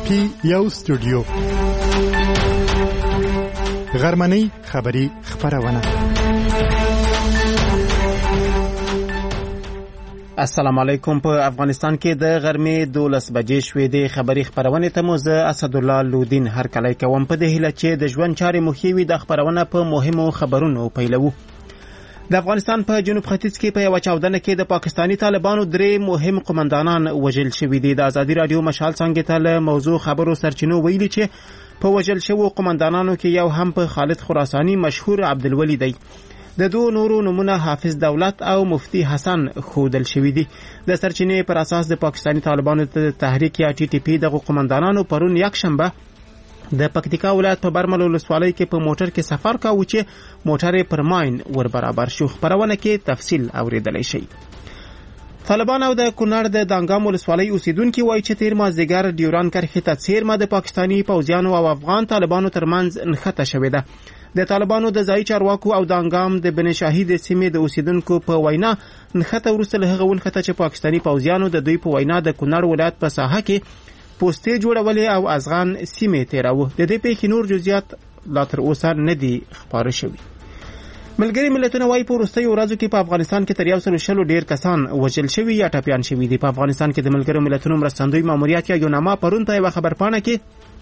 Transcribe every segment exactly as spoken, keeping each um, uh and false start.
پی یو سټوډیو غرمنۍ خبری خبرونه. السلام علیکم. په افغانستان کې د غرمې دولس بجې شوې د خبری خبرونه ته مو زه اسدالله لودین هر کله کوم په دې هیله چې د ژوند چارې مخیوي د خبرونه په مهمو خبرونو پیلو. د افغانستان په جنوب ختیځ کې په یو چاودنه کې د پاکستانی طالبانو درې مهم قومندانان وژل شوي دي. د ازادي رادیو مشال څنګه ته له موضوع خبرو سرچینو ویلي چې په وژل شوو قومندانانو کې یو هم په خالد خراسانی مشهور عبدالولی دی. د دوه نورو نمونه حافظ دولت او مفتی حسن خودل شوی دي. د سرچینې پر اساس د پاکستانی طالبانو تحریک یا ټي ټي پی د قومندانانو پرون یک شنبه د پکتیکا ولایت په برمل ولسوالۍ کې په موټر کې سفر کاوه چې موټر پر ماین ور برابر شو. خبرونه کې تفصیل اوریدلای شي. طالبان او د کونړ د دانګام ولسوالۍ اوسیدونکو وایي چې تیر مازدیګر ډیوران کرښې ته څیرمه د پاکستانی پوځیانو او افغان طالبانو ترمنځ نښته شوې ده. د طالبانو د ځایي چارواکو او دانګام د بن شاهید سیمې د اوسیدونکو په وینا نښته وروسته له هغه ونښته چې پاکستانی پوځیانو د دوی په وینا د کونړ ولایت په ساحه کې پوسټې جوړولې او ازغان سیمې تیراوه. د دې پیښې نور جزئیات لا تر اوسه نه دي خبره شوي. ملګري ملتونه وايي په وروستیو ورځو کې په افغانستان کې تر یو سل شلو ډیر کسان وژل شوي یا ټپیان شوي دي. په افغانستان کې د ملګرو ملتونو مرستندوی ماموریت یا یوناما پرون په یوه خبرپاڼه کې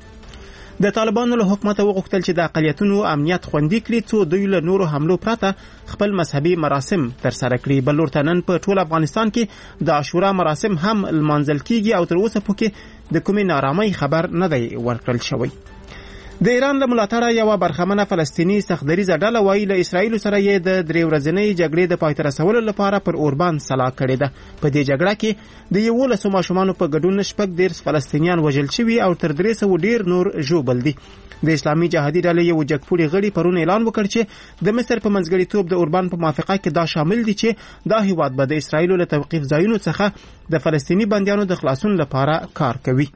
د طالبانو له حکومت وغوښتل چې د اقلیتونو امنیت خوندي کړي څو دوی له نورو حملو پرته خپل مذهبي مراسم ترسره کړي. بل ورته نن په ټول افغانستان کې د عاشورا مراسم هم لمانځل کیږي او تر اوسه پورې د کومې نارامۍ خبر نه دی ورکړل شوی. د ایران له ملاتړه یوه برخمنه فلسطیني سختدریځه ډله وایي له اسرایلو سره یې د درې ورځنۍ جګړې د پای ته رسولو لپاره پر اوربان سلا کړې ده. په دې جګړه کې د یولسو ماشومانو په ګډون شپږ دېرش فلسطینیان وژل شوي او تر درې سوه ډېر نور ژوبل دي. د اسلامي جهادي ډلې یو جګپوړي غړي پرون اعلان وکړ چې د مصر په منځګړیتوب د اوربان په موافقه کې دا شامل دي چې دا هیواد به د اسرایلو له توقیف ځایونو څخه د فلسطیني بندیانو د خلاصون لپاره کار کوي.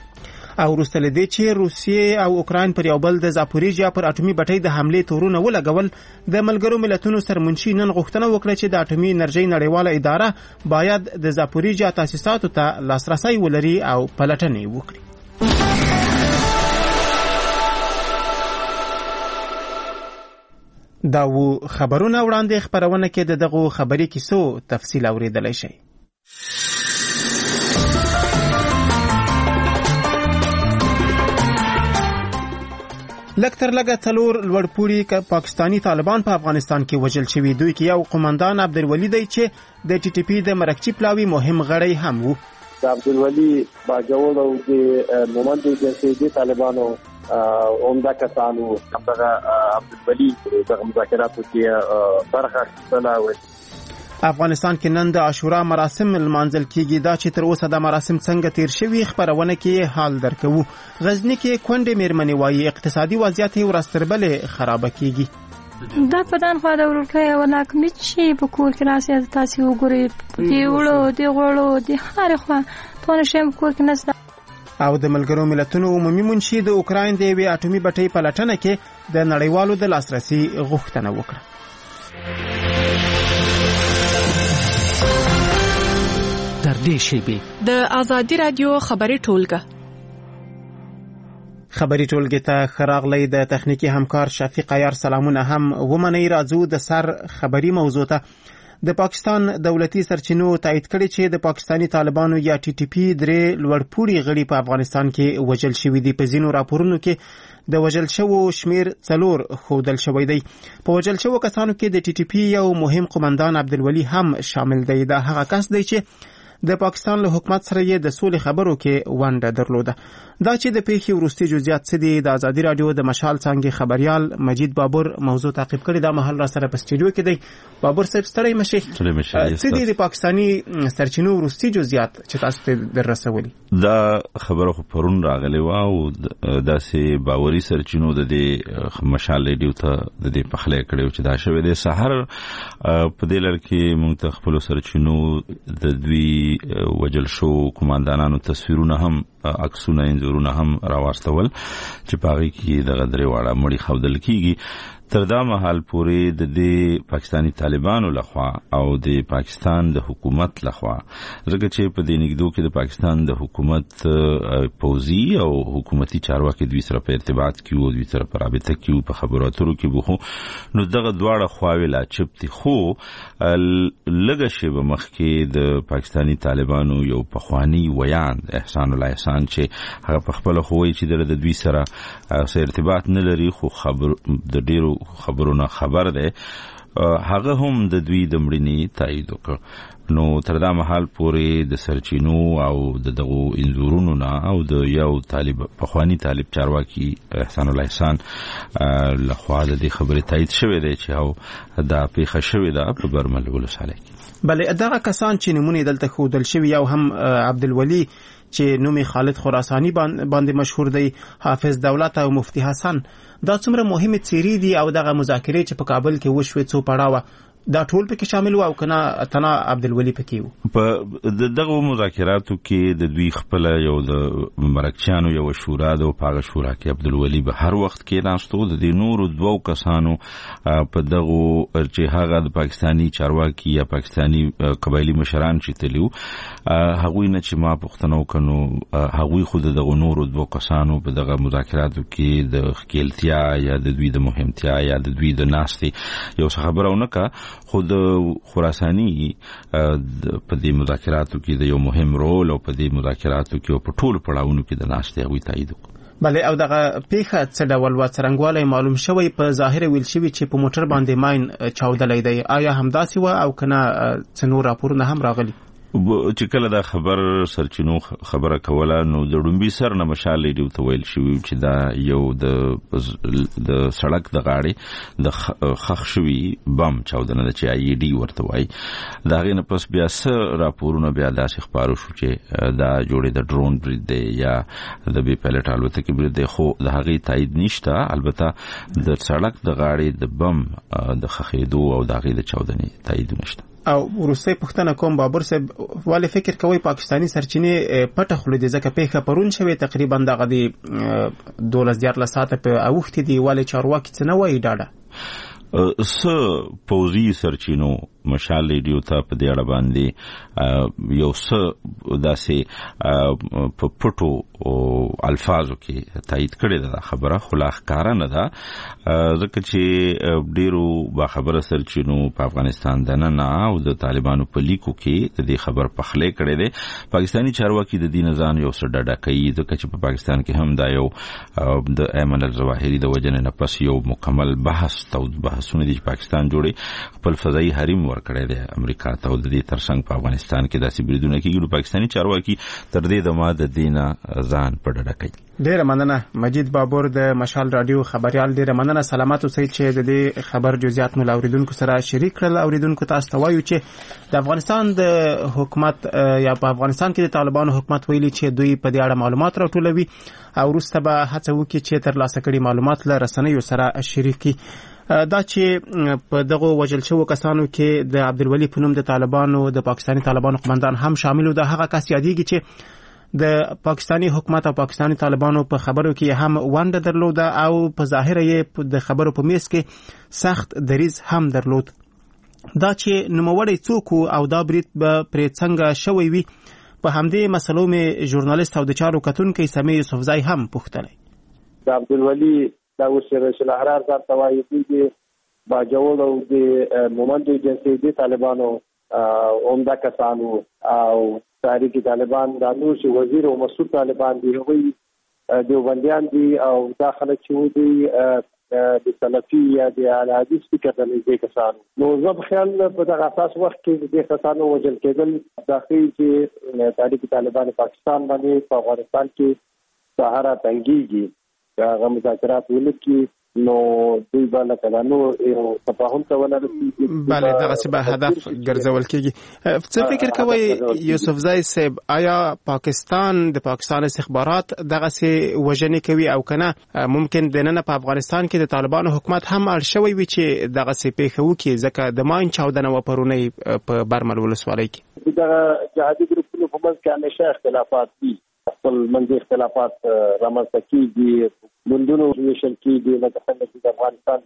او وروسته له دې چې روسیې او اوکراین پر یو بل د زاپوریژیا پر اټومي بټۍ د حملې تورونه ولګول، د ملګرو ملتونو سرمنشي نن غوښتنه وکړه چې د اټومي انرژۍ نړیواله اداره باید د زاپوریژیا تاسیساتو ته لاسرسی ولري او پلټنې وکړي. دا و خبرونه وړاندې خبرونه کې د دغو خبري کیسو تفصیل اوریدلای شي. لکتر لګه څلور لوړپوړي پاکستانی طالبان په افغانستان کې وژل شوي. دوی کې یو قومندان عبدالولی دی چې د ټي ټي پی د مرکچی پلاوي مهم غړی هم وو. عبدالولی باجوړ او د مومند جنسي طالبانو عمده کسانو دغه عبدالولی د مذاکراتو کې برخه اخیستله. افغانستان کې نن د عاشورا مراسم لمانځل کیږي. دا چې تر اوسه د مراسم څنګه تیر شوي خبرونه کې حال درکوو. غزنی کې کونډې میرمنې وایي اقتصادي وضعیت یې ورځ تر بلې خرابه کیږي. دا پدان خو د ورکه او ناکمي چې په کور کې راسي تاسو وګورئ دی وړو دی غړو دی هر خو ټول شیم کور کې نشته. او د ملګرو ملتونو عمومي منشي د اوکراین د یوې اټومي بټۍ په لټنه کې د نړیوالو د لاسرسي غوښتنه وکړه. در دې شیبې د ازادي رادیو خبري ټولګه خبري ټولګه ته خراغلی د تخنیکی همکار شفیق عیار سلامونه هم ومني. راځو د سر خبري موضوع ته. د پاکستان دولتي سرچینو تایید کړي چې د پاکستانی طالبانو یا ټي ټي پی درې لوړپوړي غړي په افغانستان کې وژل شوي دي. په ځینو راپورونو کې د وژل شوو شمیر څلور ښودل شوی دی. په وژل شوو کسانو کې د ټي ټي پی یو مهم قومندان عبدالولی هم شامل دی. دا هغه کس دی چې د پاکستان له حکومت سره یې د سولې خبرو کې ونډه درلوده. دا چې د پیښې وروستي جزئیات څه دي، د ازادي رادیو د مشال څانګې خبريال مجید بابر موضوع تعقیب کړی. دا مهال را سره په سټوډیو کې دی. بابر صاحب ستړی مشي. څه دي د پاکستانی سرچینو وروستي جزئیات چې تاسو ته دررسولي؟ دا خبره خو پرون راغلی و او داسې باوري سرچینو د دې مشال رادیو ته د دې پخلی کړی چې دا شوی دی. سحر په دې لړ کې موږ ته خپل سرچینو د دوی وجل شو قومندانانو تصویرونه هم عکسونه انځورونه هم راوستول چې پاغي کې د غدري واړه مړی خودل کیږي. تر دا مهال پورې د دې پاکستانی طالبانو لخوا او د پاکستان د حکومت لخوا زګه چې په دې نګدو کې د پاکستان د حکومت پوزي او حکومتي چارواکي دوی سره په ارتباط کې وو، دوی سره په رابطه کې وو، په خبرو اترو کې وو. نو دغه دواړه خواوې لا چپتي خو لږه شی به مخ کې د پاکستانی طالبانو یو پخوانی ویان احسان الله احسان چې هغه په خپل خووي چې د دوی سره سره ارتباط نه لري خو خبر د ډیرو خبرونه خبر ده، هغه هم د دوی د مړینې تایید وکړ. نو تر دا مهال پورې د سرچینو او د دغو انزورونو نه او د یو طالب پخوانی طالب چارواکي احسان الله احسان لخوا د دې خبرې تایید شوې ده چې او دا پیښه شوې ده په برمل ولسوالۍ کې. بلې دغه کسان چې نمونه دلته ښودل شوي یو هم عبدالولي چې نومي خالد خراساني باندې مشهور دی، حافظ دولت او مفتی حسن، دا څومره مهمه څیرې دي او دغه مذاکرې چې په کابل کې وشوي څو پړاوه دا ټول پکې شامل وو او کنه تنا عبدالولي پکې وو. په دغه مذاکراتو کې د دوی خپل یو د مرکچانو یو شورا د پاغه شورا کې عبدالولي به هر وخت کې راستو د نورو دوو کسانو په دغه چې هغه د پاکستانی چارواکي یا پاکستانی قبایلی مشران چې تلیو هغوی نه چې ما پښتنو کنو هغوی خود دغه نورو دوو کسانو په دغه مذاکراتو کې د خپلتیا یا د دوی د مهمتیا یا د دوی د ناستي یو خبرونه کا خود خراسانی په دې مذاکراتو کې د یو مهم رول او په دې مذاکراتو کې په ټولو پړاوونو کې د ناشته غوي تایید وکړ. بله او دغه پیښه څه ډول و څرنګوالی معلوم شوی په ظاهر ویل شوی چې په موټر باندې ماین چاودلی دی، آیا همداسې و او کنه څه نور راپورونه هم راغلي؟ چې کله دا خبر سرچینو خبره کوله نو د ډومبي سر نه مشال لیډو ته ویل شوی چې دا یو د د سړک د غاړې د خخ شوی بم چاودنه د چې ای ډي ورته وای. دا غینه پس بیا سره راپورونه بیا داسې خبرو شو چې دا جوړې د ډرون برید دی یا د بي پایلټ الوتکې برید دی، خو د هغه تایید نشته. البته د سړک د غاړې د بم د خخېدو او د هغه د چاودنې تایید نشته. او ورسته پښتنه کوم بابر صاحب والي فکر کوي پاکستانی سرچینې پټه خلې د ځکه پیښه پرون شوی تقریبا دغه دی دولس دیار لساته په اوخت دی والي چارواکي څه نه وایي ډاډه س پوزي سرچینو مشال لیډیو ته په دې اړه باندې یو څه داسې په پټو الفاظو کې تایید کړی دا خبره خلاص کار نه ده، ځکه چې ډیرو با خبره سرچینو په افغانستان د نه او د طالبانو په لیکو کې د دې خبر پخلې کړی دی. پاکستانی چارواکي د دین ځان یو څه ډډه کوي ځکه چې په پاکستان کې هم دا یو د ایمن الظواهری د وجنه نه پس یو مکمل بحث تو بحثونه دي چې پاکستان جوړي خپل فضائي حریم ورکړی دی امریکا ته، او د دې ترڅنګ په افغانستان کې داسې بریدونه کیږي. پاکستانی چارواکي تر دې دمه د دینه ځان په ډډه کوي. ډیره مننه مجید بابور د مشال رادیو خبريال، ډیره مننه. سلامات اوسئ چې د دې خبر جزئیات مو اوریدونکو سره شریک کړل. اوریدونکو تاسو ته وایو چې د افغانستان د حکومت یا په افغانستان کې د طالبانو حکومت ویلي چې دوی په دې اړه معلومات راټولوي او وروسته به هڅه وکړي چې تر لاسه کړي معلومات له رسنیو سره شریک کړي. دا چې په دغه وجل شو کسانو کې د عبدالولي په نوم د طالبانو د پاکستانی طالبانو قومندان هم شامل و، د هغه کس یادېږي چې د پاکستانی حکومت او پاکستانی طالبانو په خبرو کې هم ونډه درلوده او په ظاهر یې د خبرو په میز کې سخت دریځ هم درلود. دا چې نوموړی څوک او دا برید به پرې څنګه شوی وي په همدې مسلو مې ژورنالیست او د چارو کتونکی سمیع یوسفزای هم پوښتلی. د عبدالولي دا اوس رئیس الاحرار ځان ته وایي چې باجوړ او د مومند جنسي طالبانو عمده کسانو او تحریک طالبان د نور شي وزیر او مسعود طالبان دی هغوی دیوبندیان دي او داخله چې دی د سلفي یا د الحدیث فکر د دې کسانو. نو زه خیال په دغه اساس وخت کې د کسانو وجل کېدل داخلي چې تحریک طالبان پاکستان باندې په افغانستان کې سهارا تنګيږي هغه مذاکرات ولکې نو دوی باندې کلانو یو تفاهم کول راځي. بله دغه څه به هدف ګرځول کېږي. څه فکر کوي یوسفزای صاحب، آیا پاکستان د پاکستان استخبارات دغه څه وژنې کوي او کنه ممکن د نن په افغانستان کې د طالبانو حکومت هم اړ شوی وي چې دغه څه پیښه وکړي ځکه د ماین چاودنه و پرونی په برمل ولسوالۍ کې دغه جهادي ګروپونو په منځ کې همیشه اختلافات دي خپل منځي اختلافات رامنځته کیږي ګوندونو ویشل کیږي لکه څنګه چې د افغانستان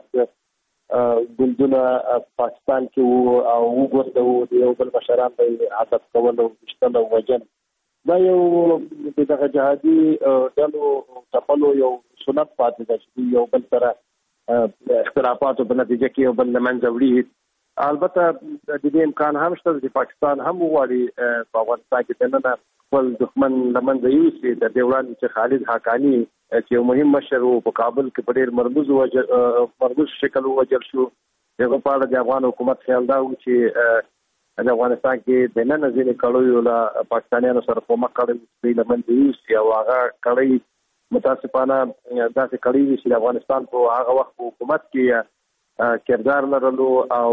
جهاد ګوندونه پاکستان کې وو او وګورځو د یو بل مشران به هدف کول او وشتل او وجن دا یو دغه جهادي ډلو تپلو یو سنت پاتې ده چې یو بل سره اختلافاتو په نتیجه کې یو بل منځ وړي. البته د دې امکان هم شته چې پاکستان هم وغواړي په افغانستان کې دننه خپل دښمن لمنځه یوسي. د دې وړاندې چې خالد حقانی چې یو مهم مشر وو په کابل کې په ډېر مرموز وجل مرموز شکل وجل شو، هغه په اړه د افغان حکومت خیال دا و چې د افغانستان کې دننه ځینې کړیو له پاکستانیانو سره کومک کړی د لمنځه یوسي او هغه کړی متاسفانه داسې کړی چې د افغانستان په هغه وخت حکومت کې کردار لرلو او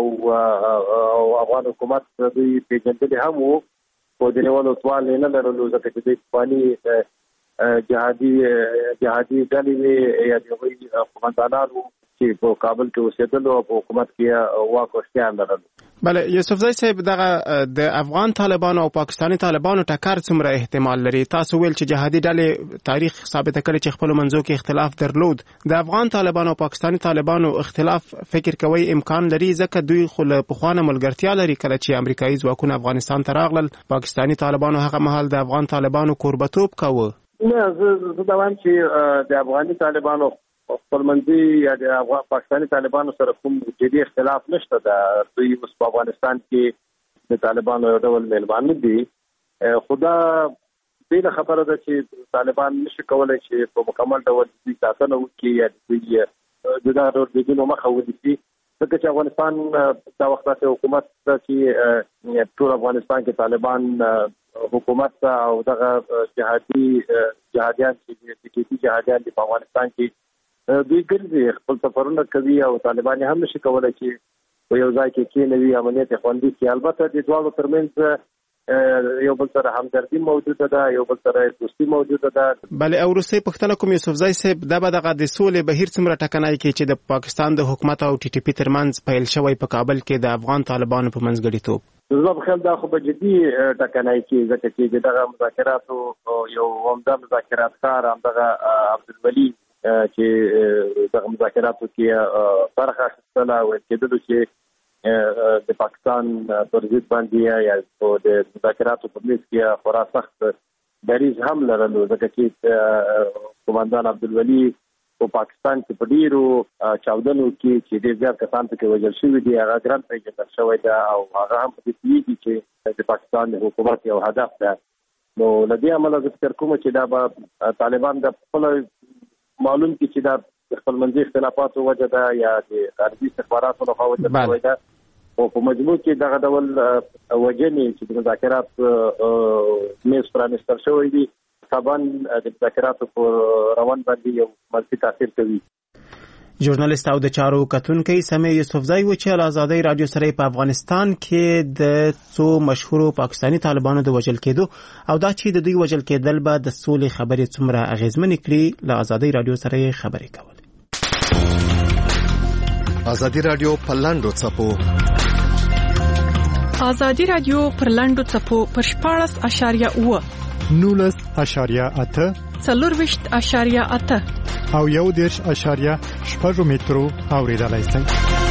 افغان حکومت دوی پیژندل هم وو په دې ډول توان نه لرلو ځکه چې د افغاني جهادي جهادي ډلې یا د وی قومندانانو چې په کابل کې اوسېدل او په حکومت کې واک او اختیار لرلو. بله یوسفزای صاحب دغه د افغان طالبانو او پاکستاني طالبانو ټکر څومره احتمال لري؟ تاسو ویل چې جهادي ډلې تاریخ ثابت کړي چې خپل منځو کې اختلاف درلود. د افغان طالبانو او پاکستاني طالبانو اختلاف فکر کوي امکان لري ځکه دوی خو له پخوانه ملګرتیا لري. کله چې امریکایي ځواکونه افغانستان ته راغلل پاکستاني طالبانو هغه مهال د افغان طالبانو کوربتوب کاوه. نه زه دا وایم چې د افغاني طالبانو خپل منځي یا د افغان پاکستاني طالبانو سره کوم جدي اختلاف نشته. د دوی اوس په افغانستان کې د طالبانو یو ډول میلمانه دي. خدا دې خبره ده چې طالبان نشي کولای چې په مکمل ډول د ساتنه وکړي یا د دغه ډول د دینو مخه ونیسي ځکه چې افغانستان دا وخت د حکومت چې ټول افغانستان کې طالبان حکومت او دغه جهادي جهادیان چې د جهادیان په افغانستان کې دوی ګرځي خپل سفرونه کوي او طالبان هم نشي کولای چې په یو ځای کې کېنوي امنیت خوندي کړي. البته د دوه ترمنځ یو بل سره همدردي موجوده ده، یو بل سره دوستي موجوده ده. بله او روسي پښتنه کوم یوسفزای صاحب دا به دغه د سولې بهیر څومره ټکنای کې چې د پاکستان د حکومت او ټي ټي پی ترمنځ پیل شوی په کابل کې د افغان طالبانو په منځګړیتوب؟ زه په خیال دا خو به جدي ټکنای کې ځکه چې دغه مذاکراتو یو عمده مذاکرات کار همدغه عبدالولي چې دغه مذاکراتو کې برخه اخیستله او کېدلو چې د پاکستان پر ضد باندې یا د مذاکراتو په میز کې خورا سخت دریځ هم لرلو ځکه چې قومندان عبدالولي په پاکستان کې په ډیرو چاودنو کې چې ډېر زیات کسان پکې وژل شوي دي هغه ګران پیژندل شوی ده او هغه هم په دې پوهېږي چې د پاکستان د حکومت یو هدف ده. نو له دې امله زه فکر کوم چې دا به طالبان د خپله معلوم کی چې دا خپل منځي اختلافاتو وجه ده یا د خارجي استخباراتو له خوا وجه ده او په مجموع کې دغه ډول وجنې چې د مذاکرات میز پرانیستل شوی دي طبعا د مذاکراتو په روان باندې یو منفي تاثیر کوي. ژورنالیست او د چارو کتونکي سمې یوسفزای و چې آزادۍ رادیو سره په افغانستان کې د څو مشهورو پاکستاني طالبانو د وژل کېدو او دا چې د دوی وژل کېدل به د سولې خبرې څومره اغیزمنې کړي له آزادۍ رادیو سره خبرې کول. آزادۍ رادیو په لاندو څپو آزادۍ رادیو پر لاندو څپو پر شپاړس اشاریه اوه نولس اشاریه اته څلورویشت اشاریه اته او یو دېرش اشاریه شپږ مترو اوریدلای شئ.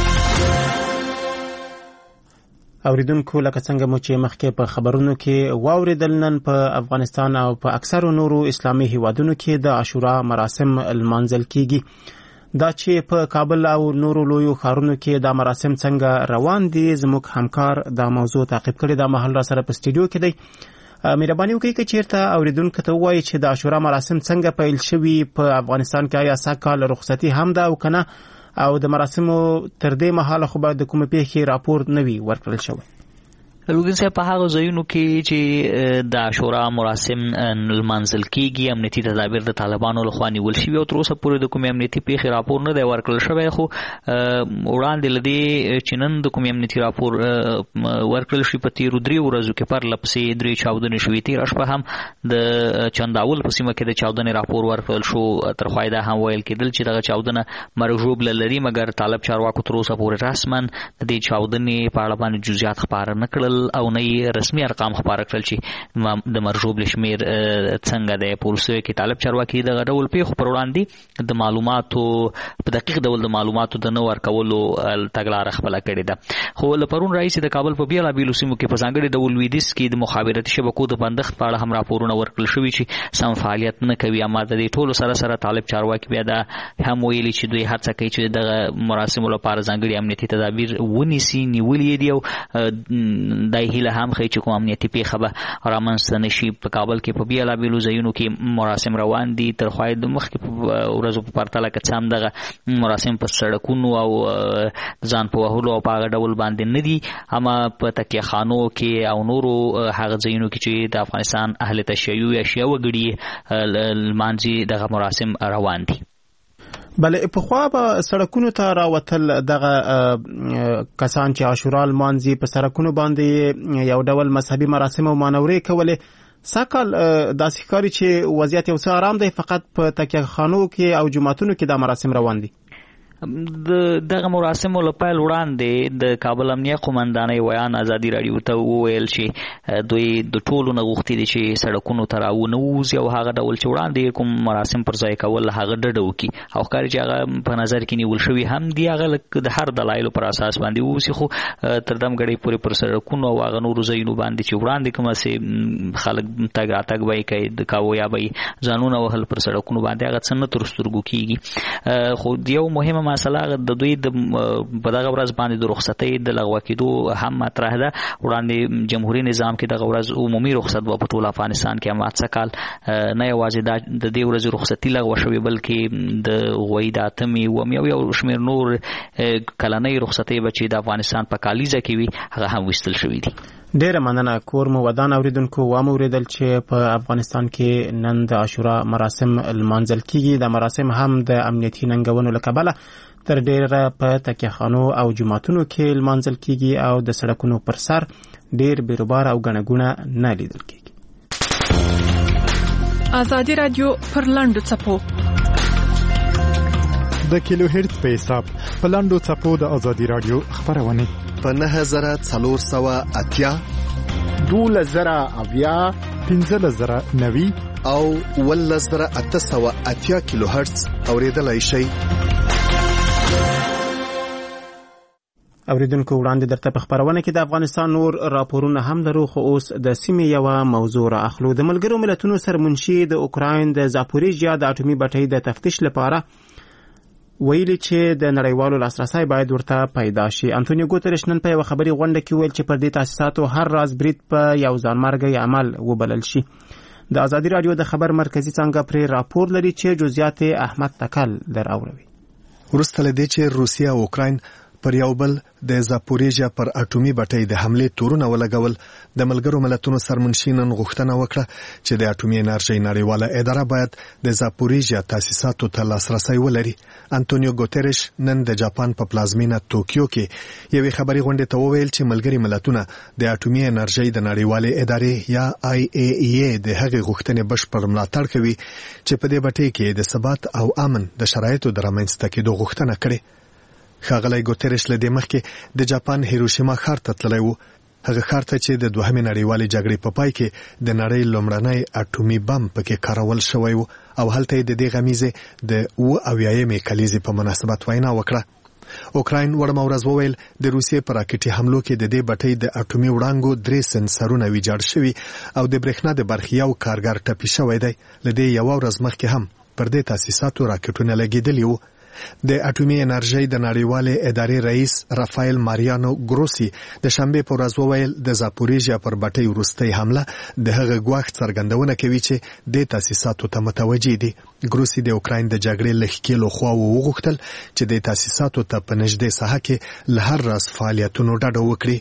اوریدونکو لکه څنګه مو چې مخکې په خبرونو کې واوریدل نن په افغانستان او په اکثرو نورو اسلامي هیوادونو کې د عاشورا مراسم لمانځل کیږي. دا چې په کابل او نورو لویو ښارونو کې دا مراسم څنګه روان دي زموږ همکار دا موضوع تعقیب کړي. دا مهال را سره په سټوډیو کې دی. مهرباني وکړئ که چیرته اوریدونکو ته ووایي چې د عاشورا مراسم څنګه پیل شوي په افغانستان کې آیا سږ کال رخصتي هم ده او که نه او د مراسمو تر دې مهاله خو به د کومې پیښې راپور نه وي ورکړل شوی. لوګین صاحب په هغه ځایونو کې چې د عاشورا مراسم لمانځل کېږي امنیتي تدابیر د طالبانو لخوا نیول شوي او تر اوسه پورې د کومې امنیتي پیښې راپور نه دی ورکړل شوی خو وړاندې له دې چې نن د کومې امنیتي راپور ورکړل شوي په تېرو دریو ورځو کې پرله پسې درې چاودنې شوي. تېره شپه هم د چنداول په سیمه کې د چاودنې راپور ورکړل شو. تر خوا دا هم ویل کېدل چې دغه چاودنه مرګ ژوبله لري مګر طالب چارواکو تر اوسه پورې رسما د دې چاودنې په اړه باندې جزئیات خپاره نه کړل. بل او نه رسمي ارقام خبره کړل چې د مرجوب لشمیر څنګه د پولیسو کې طالب چارواکي د ډول پیښو پر وړاندې د معلوماتو په دقیق ډول د معلوماتو د نو ورکولو تګلارې خپل کړې ده. خو لپرون رئیس د کابل په بیلا بیلو سیمو کې په ځانګړي ډول ویدیس کې د مخابراتي شبکو د بندښت په اړه هم راپورونه ورکړل شوي چې سم فعالیت نه کوي. اما د دې ټولو سره سره طالب چارواکي بیا دا هم ویلي چې دوی هڅه کوي چې د مراسمو لپاره ځانګړي امنیتي تدابیر ونیسي نیولې دي او دای هیله هم خي چې کوم امنیتي پیښه به رامنځته نشي. په کابل کې په بیلا بیلو ځایونو کې مراسم روان دي تر خو د مخ کې ورځو په پرتله کې سم دغه مراسم په سړکونو او ځان په وهلو او په هغه ډول باندې نه دي. اما په تکیه خانو کې او نورو هغه ځایونو کې چې د افغانستان اهل تشیع یا شیعه وګړي لمانځي دغه مراسم روان دي. بله په خوا به سړکونو ته راوتل دغه کسان چې عاشورا لمانځي په سړکونو باندې یو ډول مذهبي مراسم او مانورې کولې. ساکال داسې ښکاري چې وضعیت یو څه آرام دی، فقط په تکیه خانو کې او جوماتونو کې دا مراسم روان دي. د دغه مراسمو لپاره وړاندې د کابل امنیه قومندانۍ ویان ازادي رادیو ته وویل چې دوی د ټولو نه غوښتي دي چې سړکونو ته راونه ووځي او هغه ډول چې وړاندې کوم مراسم پر ځای کول هغه ډډه وکړي او ښکاري چې هغه په نظر کې نیول شوي هم دي هغه د هر دلایلو پر اساس باندې ووځي. خو تر دمګړۍ پورې پر سړکونو او هغه نورو ځایونو باندې چې وړاندې کومه سي خلک تګ راتګ به یې کوي د کاوه یا به یې ځانونه وهل پر سړکونو باندې هغه څه نه تر سترګو کېږي. خو یو مهمه مسله د دوی د په دغه ورځ باندې د رخصتۍ د لغوه کېدو هم مطرح ده. وړاندې جمهوریت نظام کې دغه ورځ عمومي رخصت به په ټول افغانستان کې هم څه کال نه یوازې د دې ورځې رخصتي لغوه شوې بلکې د غوی د اتمې اوومې او یو شمېر نور کلنۍ رخصتۍ به چې د افغانستان په کالیزه کې وي هغه هم ویستل شوي دي. ډیره مننه. کور مو ودان اوریدونکو وامو اوریدل چې په افغانستان کې نن د عاشورا مراسم لمانځل کیږي. د مراسم هم د امنیتي ننګونو له کبله تر ډیره په تکیه خانو او جوماتونو کې لمانځل کیږي او د سړکونو پر سر ډیر بیروبار او غڼه ګونه نه لیدل کیږي. ازادي رادیو پر لاندو چپو د کیلو هرتز په حساب په لاندو چپو د ازادي رادیو خبرونه په نه زره څلور سوه اتیا دوله زره اویا پنځه زره نوي او اوله زره اته سوه اتیا کیلو هرتز اوریدلای شئ. اوریدونکو وړاندې درته په خبرونه کې د افغانستان نور راپورونه هم لرو، خو اوس د سیمې یوه موضوع را اخلو. د ملګرو ملتونو سرمنشي د اوکراین د زاپوریژیا د اټومي بټۍ د تفتیش لپاره ویلي چې د نړیوالو لاسرسي باید ورته پیدا شي. انټونیو ګوتریش نن په یو خبري غونډه کې ویل چې پر دې تاسیساتو هر راز برید په یو ځانمرګي عمل وبلل شي. د ازادي رادیو د خبر مرکزی څنګه پر راپور لري چې جزئیات احمد تکل در اوروي. ورسته لدې چې روسیا او اوکراین پر یو بل د زاپوریژیا پر اټومي بټۍ د حمله تورونه ولګول، د ملګرو ملتونو سرمنشي نن غوښتنه وکړه چې د اټومي انرژۍ نړیواله اداره باید د زاپوریژیا تاسیساتو ته لاسرسي ولري. انټونیو ګوتریش نن د جاپان په پلازمینه توکیو کې یوې خبري غونډې ته وویل چې ملګري ملتونه د اټومي انرژۍ د نړیواله ادارې یا آی ای ای د هغې غوښتنې بشپړ ملاتړ کوي چې په دې بټۍ کې د ثبات او امن د شرایطو د رامنځته کېدو غوښتنه کړې. ښاغلی ګوتریش له دې مخکې د جاپان هیروشیما ښار ته تللی و، هغه ښار ته چې د دوهمې نړیوالې جګړې په پای کې د نړۍ لومړنی اټومي بم پکې کارول شوی و او هلته یې د دې غمیزې د اوه اویایمې کلیزې په مناسبت وینا وکړه. اوکراین وړمه ورځ وویل د روسیې په راکټي حملو کې د دې بټۍ د اټومي وړانګو درې سنسرونه ویجاړ شوي او د برېښنا د برخې یو کارګر ټپي شوی دی. له دې یوه ورځ مخکې هم پر دې تاسیساتو راکټونه لګېدلي وو. د اټومي انرژۍ د نړیوالې ادارې رئیس رافایل ماریانو ګروسی د شنبې په ورځ وویل د زاپوریژیا پر بټۍ وروستۍ حمله د هغه ګواښ څرګندونه کوي چې د تاسیساتو ته متوجه دي. ګروسی د اوکراین د جګړې له ښکېلو خواوو وغوښتل چې د تاسیساتو ته په نږدې ساحه کې له هر راز فعالیتونو ډډه وکړي.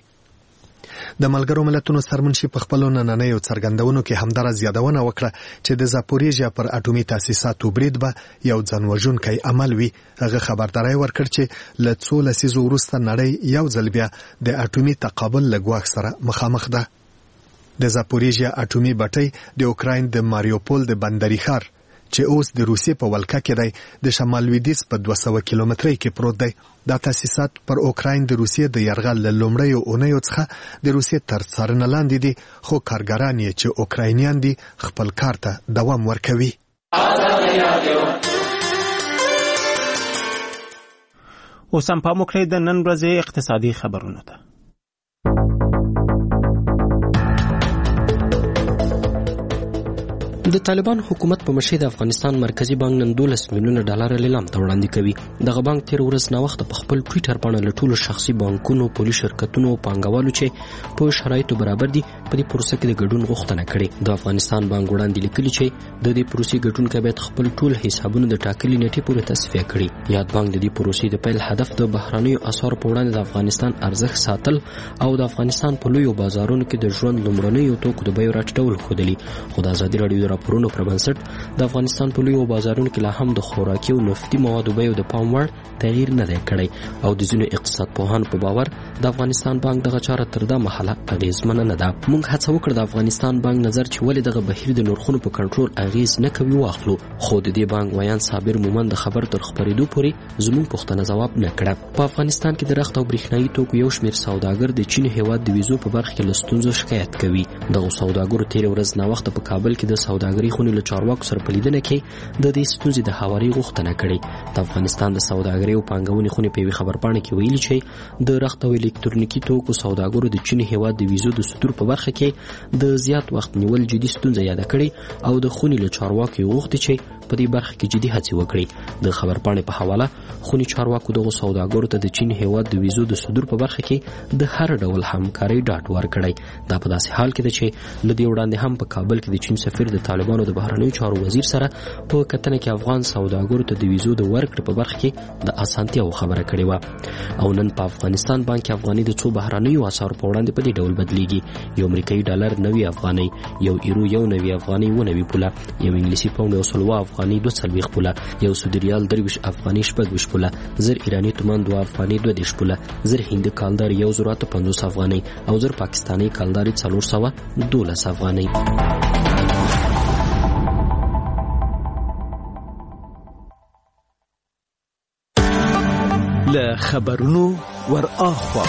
د ملګرو ملتونو سرمنشي په خپلو نننیو څرګندونو کې همدارس یادونه وکړه چې د زاپوریژیا پر اټومي تاسیساتو برید به یو ځانوژونکی عمل وي. هغه خبرداری ورکړ چې له څو لسیزو وروسته نړۍ یو ځل بیا د اټومي تقابل له ګواښ سره مخامخ ده. د زاپوریژیا اټومي بټۍ د اوکراین د ماریوپول د بندري ښار چې اوس د روسیې په ولکه کې دی د شمال لویدیځ په دوه سوه کیلومترۍ کې پروت دی. دا تاسیسات پر اوکراین د روسیې د یرغل له لومړیو اونیو څخه د روسیې تر څارنې لاندې دي، خو کارګران یې چې اوکراینیان دي خپل کار ته دوام ورکوي. اوس هم پام وکړئ د نن ورځې اقتصادي خبرونو ته. د طالبان حکومت په مشر د افغانستان مرکزی بانک نن دولس میلیونه ډالر لیلام ته وړاندې کوي. دغه بانک تیر ورځ نه وخت په خپل ټوئیټر باندې له ټولو شخصي بانکونو، پولي شرکتونو او پانګوالو چې په شرایطو برابر دي په دې پروسه کې د ګډون غوښتنه کړې. د افغانستان بانک وړاندې لیکلي چې د دې پروسې ګټونکي باید خپل ټول حسابونه د ټاکلي نیټې پورې تصفیه کړي. یاد بانک د دې پروسې د پیل هدف د بهرنیو اسعارو په وړاندې د افغانستان ارزښت ساتل او د افغانستان په لویو بازارونو کې د ژوند لومړنیو توکو د بیو راټیټول ښودلي. خو د ازادي راډیو د راپورونو پر بنسټ د افغانستان په لویو بازارونو کې لا هم د خوراکي او نفتي موادو بیو د پام وړ تغییر نه دی کړی او د ځینو اقتصاد پوهانو په باور د افغانستان بانک دغه چاره تر دا مهاله اغیزمنه نه ده. موږ هڅه وکړه د افغانستان بانک نظر چې ولې دغه بهیر د نرخونو په کنټرول اغیز نه کوي واخلو، خو د دې بانک ویان صابر مومند د خبر تر خبرېدو پورې زموږ پوښتنه ځواب نه کړه. په افغانستان کې د رخت او برېښنایي توکو یو شمېر سوداګر د چین هیواد د ویزو په برخه کې له ستونزو شکایت کوي. دغه سوداګرو تیر ورځ نه وخت په کابل کې د سوداګرۍ خونې له چارواکو سره په لیدنه کې د دې ستونزې د هواري غوښتنه کړې. د افغانستان د سوداګرۍ او پانګونې خونې په یوې خبرپاڼه کې ویلي چې د رخت او الکترونیکي توکو سوداګرو د چین هیواد د ویزو د صدور په برخه کې د زیات وخت نیول جدي ستونزه یاد کړې او د خونې له چارواکو غوښتي چې په دې برخه کې جدي هڅې وکړي. د خبرپاڼې په حواله خونې چارواکو دغه سوداګرو ته د چین هیواد د ویزو د صدور په برخه کې د هر ډول همکارۍ ډاډ ورکړی. دا په داسې حال کې ده چې له دې وړاندې هم په کابل کې د چین سفیر د طالبانو د بهرنیو چارو وزیر سره په کتنه کې افغان سوداګرو ته د ویزو د ورکړې په برخه کې د اسانتیاو خبره کړې وه. او نن په افغانستان بانک افغاني د څو بهرنیو اسعارو په وړاندې په دې ډول بدلیږي. یو امریکایي ډالر نوي افغاني، یو ایرو یو نوي افغاني و نوي پوله، یو انګلیسي پاونډ یو سل افغاني دوه څلوېښت پوله، یو سعودي ریال درویشت افغاني شپږ پوله، زر ایراني تومان دوه افغاني دوه دېرش پوله، زر هندي کالدار یو زر اته پنځوس افغاني او زر پاکستاني کالدار څلور سوه دولس افغاني. له خبرونو ور اخوا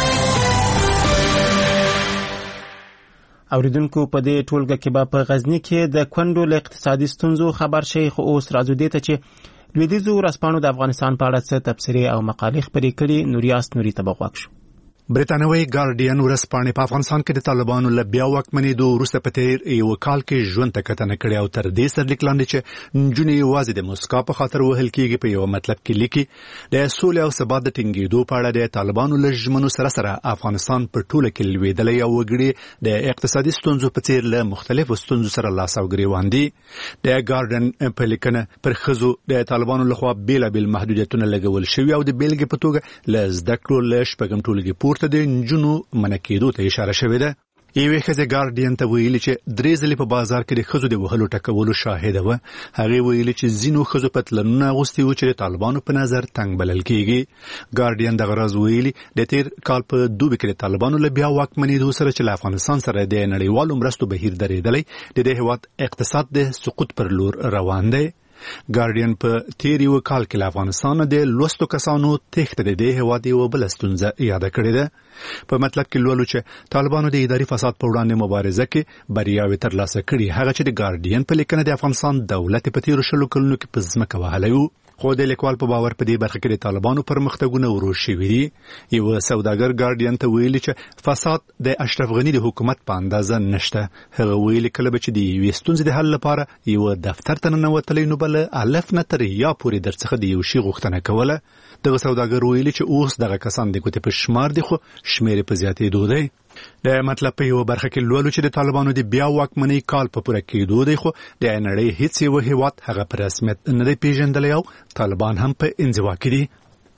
اوریدونکو په دې ټولګه کې به په غزنی کې د کونډو له اقتصادي ستونزو خبر شي. خو اوس راځو دې ته چې لویدیځو ورځپاڼو د افغانستان په اړه څه تبصرې او مقالې خپرې کړي. نوریاس نوري ته بغواک شو. برتانوي ګارډین ورځپاڼې په افغانستان کې د طالبانو له بیا واکمنېدو وروسته په تیر یو کال کې ژوند ته کتنه کړې او تر دې سرلیک لاندې چې نجونې یوازې د موسکا په خاطر وهل کېږي په یو مطلب کې لیکي د سولې او ثبات د ټینګېدو په اړه د طالبانو له ژمنو سره سره افغانستان په ټوله کې لوېدلی او وګړي د اقتصادي ستونزو په څیر له مختلفو ستونزو سره لاس او ګریوان دي. د ګارډین په لیکنه پر ښځو د طالبانو لخوا بېلابېل محدودیتونه لګول شوي او د بېلګې په توګه له زده کړو له شپږم ټولګي پورته د نجونو منع کېدو ته اشاره شوې ده. یوې ښځې ګارډین ته ویلي چې درې ځلې په بازار کې د ښځو د وهلو ټکولو شاهده وه. هغې ویلي چې ځینو ښځو پتلونونه اغوستي وو چې د طالبانو په نظر تنګ بلل کېږي. ګارډین دغه راز ویلي د تیر کال په دوبي کې د طالبانو له بیا واکمنېدو سره چې له افغانستان سره د نړیوالو مرستو بهیر درېدلی د دې هېواد اقتصاد د سقوط پر لور روان دی. ګارډین په تیر یو کال کې له افغانستان د لوستو کسانو تېښته د دې هېواد یوه بله ستونزه یاده کړې ده. په مطلب کې لولو چې طالبانو د اداري فساد په وړاندې مبارزه کې بریاوې ترلاسه کړي، هغه چې د ګارډین په لیکنه د افغانستان دولت په تیرو شلو کلونو کې په ځمکه وهلی و. خو د لیکوال په باور په دې برخه کې د طالبانو پرمختګونه ورو شوي دي. یو سوداګر ګارډین ته ویلي چې فساد د اشرف غني د حکومت په اندازه نشته. هغه ویلي کله به چې د یوې ستونزې د حل لپاره یو دفتر ته ننوتلی نو بله الف نه تر یا پورې درڅخه د یو شي غوښتنه کوله. دغه سوداګر ویلي چې اوس دغه کسان د ګوتې په شمار دي خو شمېر یې په زیاتېدو دی. د مطلب په یو برخه کې لولو چې د طالبانو د بیا واکمنۍ کال په پوره کېدو دی، خو د نړۍ هیڅ یو هېواد هغه په رسمیت نه دی پیژندلی او طالبان هم په انزوا کې دي.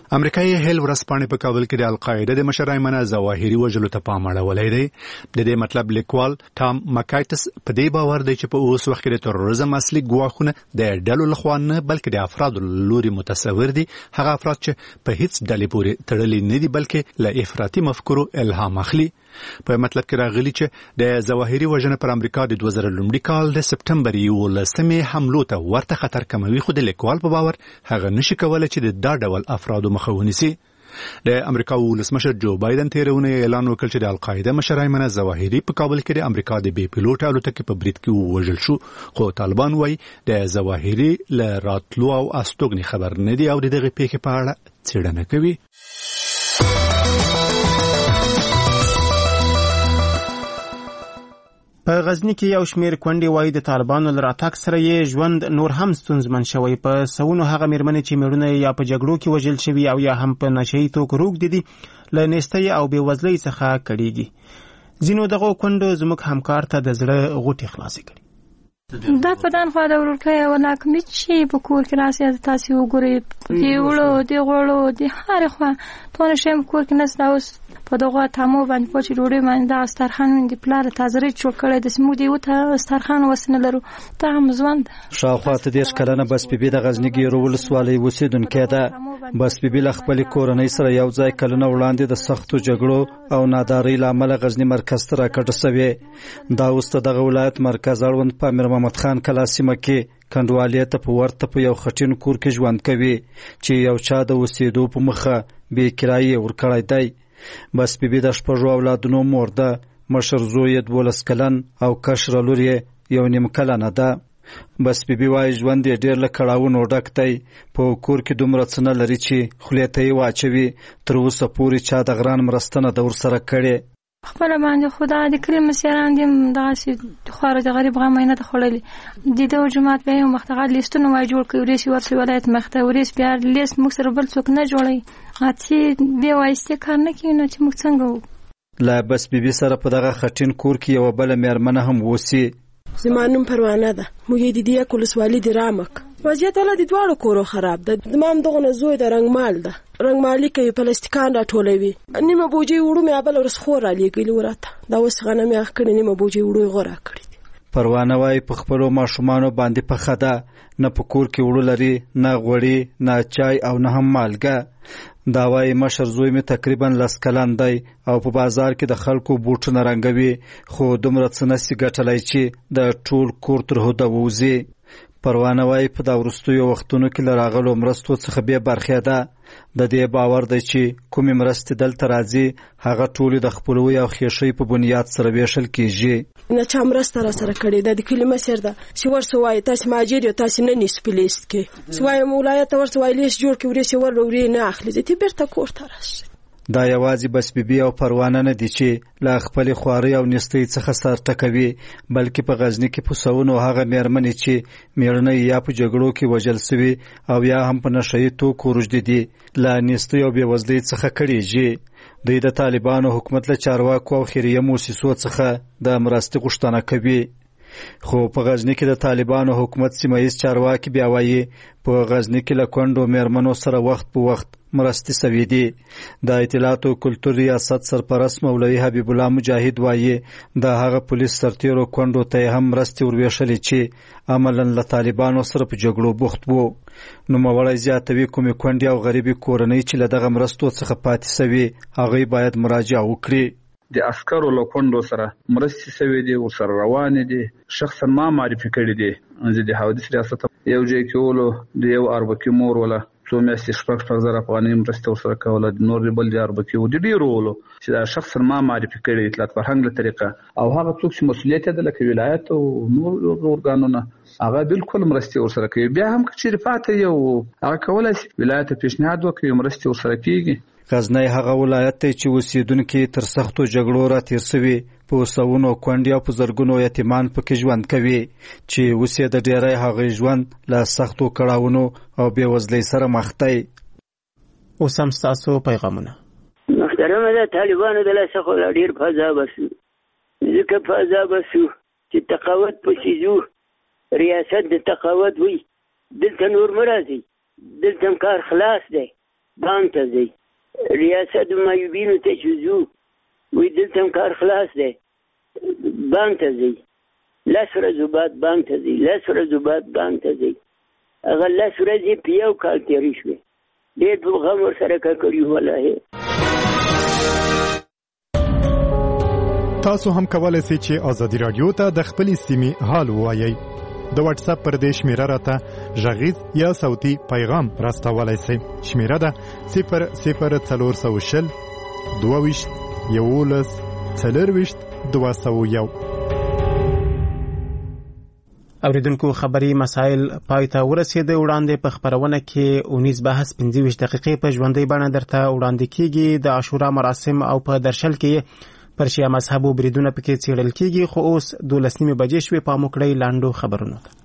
امریکایي هیل ورځپاڼې په کابل کې د القاعده د مشر ایمن ظواهري وژلو ته پام اړولی دی. د دې مطلب لیکوال ټام مکایټس په دې باور دی چې په اوس وخت کې د تروریزم اصلي ګواښونه د ډلو لخوا نه بلکې د افرادو لوري متصور دي، هغه افراد چې په هیڅ ډلې پورې تړلي نه دي بلکې له افراطي مفکورو الهام اخلي. په مطلب کې راغلي چې د ظواهري وژنه پر امریکا د دوه زره لومړي کال د سپټمبر یولسمې حملو ته ورته خطر کموي، خو د لیکوال په باور هغه نشي کولای چې د دا ډول افرادو مخه ونیسي. د امریکا ولسمشر جو بایدن تیرونه اعلان وکړ چې د القاعده مشر ایمن ظواهري په کابل کې د امریکا د بي پیلوټ الوتکې په برید کې ووژل شو، خو طالبان وايي د ظواهري له راتلو او استوګنې خبر نه دي او د دغه پیښې په اړه څېړنه کوي. په غزنی کې یو شمیر کونډې وایي د طالبانو له راتګ سره یې ژوند نور هم ستونزمن شوی. په سونو هغه میرمنې چې میړونه یا په جګړو کې وژل شوي او یا هم په نشه یي توکو روږدي دي له نیستۍ او بېوزلۍ څخه کړېږي. ځینو دغو کونډو زموږ همکار ته د زړه غوټې خلاصې کړي. دا پدان خو د ورکه او ناکمي چې په کور کې راسي تاسو وګورئ دی وړو دی غړو دی هر خو ته شم کور کې نس دا اوس په دغه تمو باندې پوښي ډوډۍ باندې دا سترخان دی پلار تازه جوړ کړی د سمو دی وته سترخان وسنه لرو ته هم ځوند شاوخوا ته دیش کلنه بس بیبي د غزنی ګیرو ولسوالۍ اوسیدونکې ده. بس بیبي له خپل کورنۍ سره یو ځای کلنه وړاندې د سختو جګړو او نادارۍ لامل غزنی مرکز ته راکټه سوی. دا اوس دغه ولایت مرکز اړوند په امیر محمد خان کلا سیمه کې کندوالې ته په ورته په یو خټین کور کې ژوند کوي چې یو چا د اوسېدو په مخه بې کرایې ورکړی دی. بس بیبي د شپږو اولادونو مور ده، مشر زوی یې دولس کلن او کشره لور یې یو نیم کلنه ده. بس بیبي وایي ژوند یې ډېر له کړاوونو ډک دی. په کور کې دومره څه نه لري چې خولې ته یې واچوي. تر اوسه پورې چا د غران مرسته نه ده ورسره کړې. خپل باندې خدا د کلی مسیران دي دغه خور د غریب غم نه ته خړلې د دې جماعت به یو مختغه لیستونه وای جوړ کړی ورسي ورسي ولایت مخته ورس بیا لیست موږ سره بل څوک نه جوړي اته به وایسته کار نه کوي نو چې موږ څنګه لا بس بیبي سره په دغه خټین کور کې یو بل میرمنه هم وسی. زمانم پروانه ده موږ د دې کولسوالي د رامک وضعیت ول د دوړو کورو خراب ده. د مام دغه زوی د رنگمال ده رنگمالي کوي پلاستیکان را ټولوي نیمه بوجي وړو مې بل ورس خور علي ګل ورته دا وس غنه مې اخکړې نیمه بوجي وړو غوړه کړې. پروانه وايي په خپل ماشومان باندې په خدا نه په کور کې وړو لري نه غوړي نه چای او نه هم مالګه. دا وايي مشر زوی مې تقریبا لس کلن دی او په بازار کې د خلکو بوټونه رنګوي خو دومره څه نسي ګټلی چې د ټول کور تر هوده ووځي. پروانه وايي په دا وروستیو وختونو کې له راغلو مرستو څخه بې برخې ده. د دې باور دی چې کومې مرستې دلته راځي هغه ټولې د خپلوۍ او ښېښۍ په بنیاد سره ویشل کېږي. نه چا مرسته را سره کړې ده د کلي مشر ده چې ورسه وایي تاسې مهاجر یو تاسې نه نیسو په لیست کې چې وایم ولایت ته ورسه وایي لیست جوړ کړي ورسې ور ورې نه اخلي ځې بیرته کور ته راشي. دا یوازې بس بیبي او پروانه نه دي چې له خپلې خوارۍ او نیستۍ څخه سر ټکوي بلکې په غزني کې په سوونو هغه میرمنې چې میړونه یا په جګړو کې وژل سوي او یا هم په نشه یي توکو روږدي دي له نیستۍ او بېوزلۍ څخه کړېږي. دوی د طالبانو حکومت له چارواکو او خیریه موسسو څخه د مرستې غوښتنه کوي. خو په غزني کې د طالبانو حکومت سیمه ییز چارواکي بیا وایي په غزني کې له کونډو میرمنو سره وخت په وخت مرستې سوي دي. د اطلاعات او کلتور ریاست سرپرست مولوي حبیب الله مجاهد وایي د هغه پولیس سرتیرو کونډو ته هم مرستې ورویشلې چې عملاً له طالبانو سره په جګړو بوخت وو. نوموړی زیاتوي کومې کونډې او غریبې کورنۍ چې له دغه مرستو څخه پاتې سوي هغوی باید مراجعه وکړي. د عسکرو له کونډو سره مرستې سوي دي ورسره روانې دي. شخصا ما معرفي کړي دي زه د حوادث ریاست یو ځای کې ولو د یو اربکي مور ولا څو میاشتې شپږ شپږ زره افغانۍ مرستې ورسره کوله د نور بل د اربکي و د ډېرو ولو چې دا شخصا ما معرفي کړي اطلاعات فرهنګ له طریقه او هغه څوک چې مسؤلیت یې لکه ولایت او نور ارګانونه هغه بالکل مرستې ورسره کوي. بیا هم که چیرې پاته یو هغه کولی شي ولایت ته پیشنهاد وکړي مرستې ورسره کېږي. غزنی هغه ولایت دی چې اوسېدونکي تر سختو جګړو راتېر سوي په سوونو کونډې او په زرګونو یتیمان پکې ژوند کوي چې اوس یې د ډېری هغوی ژوند له سختو کړاوونو او بېوزلۍ سره مخ دی. اوس هم ستاسو پیغامونه. محترمه ده طالبانو د لاسه خو لا ډېر فضا بسو ځکه فضا بسو چې تقاوت پسې ځو ریاست د تقاوت وي دلته نور مه راځئ دلته کار خلاص دی بانک ته ځي ریاست معیوبینو ته چې ځو وایي دلته هم کار خلاص دی بانک ته ځي لس ورځو بعد بانک ته ځي لس ورځو بعد بانک ته ځي هغه لس ورځې په یو کال تېرې شوې ډېر ټول غم ورسره ککړي والله. تاسو هم کولای شئ چې ازادي رادیو ته د خپلې سیمې حال ووایئ. د واتس اپ پر دې شمیره راته غږیز یا صوتي پیغام راستولای شئ. شمیره ده صفر صفر څلور سوه شل دوه ویشت یولس څلور ویشت دوه سوه یو. اوریدونکو خبري مسائل پای ته ورسېده. وړاندې په خبرونه کې اونیز بحث پنځه ویشت دقیقې په ژوندۍ بڼه درته وړاندې کیږي. د عاشورا مراسم او په درشل کې پر شیعه مذهبو بریدونه پکې څیړل کیږي. خو اوس دولس نیمې بجې شوې. پام وکړئ لاندو خبرونو ته.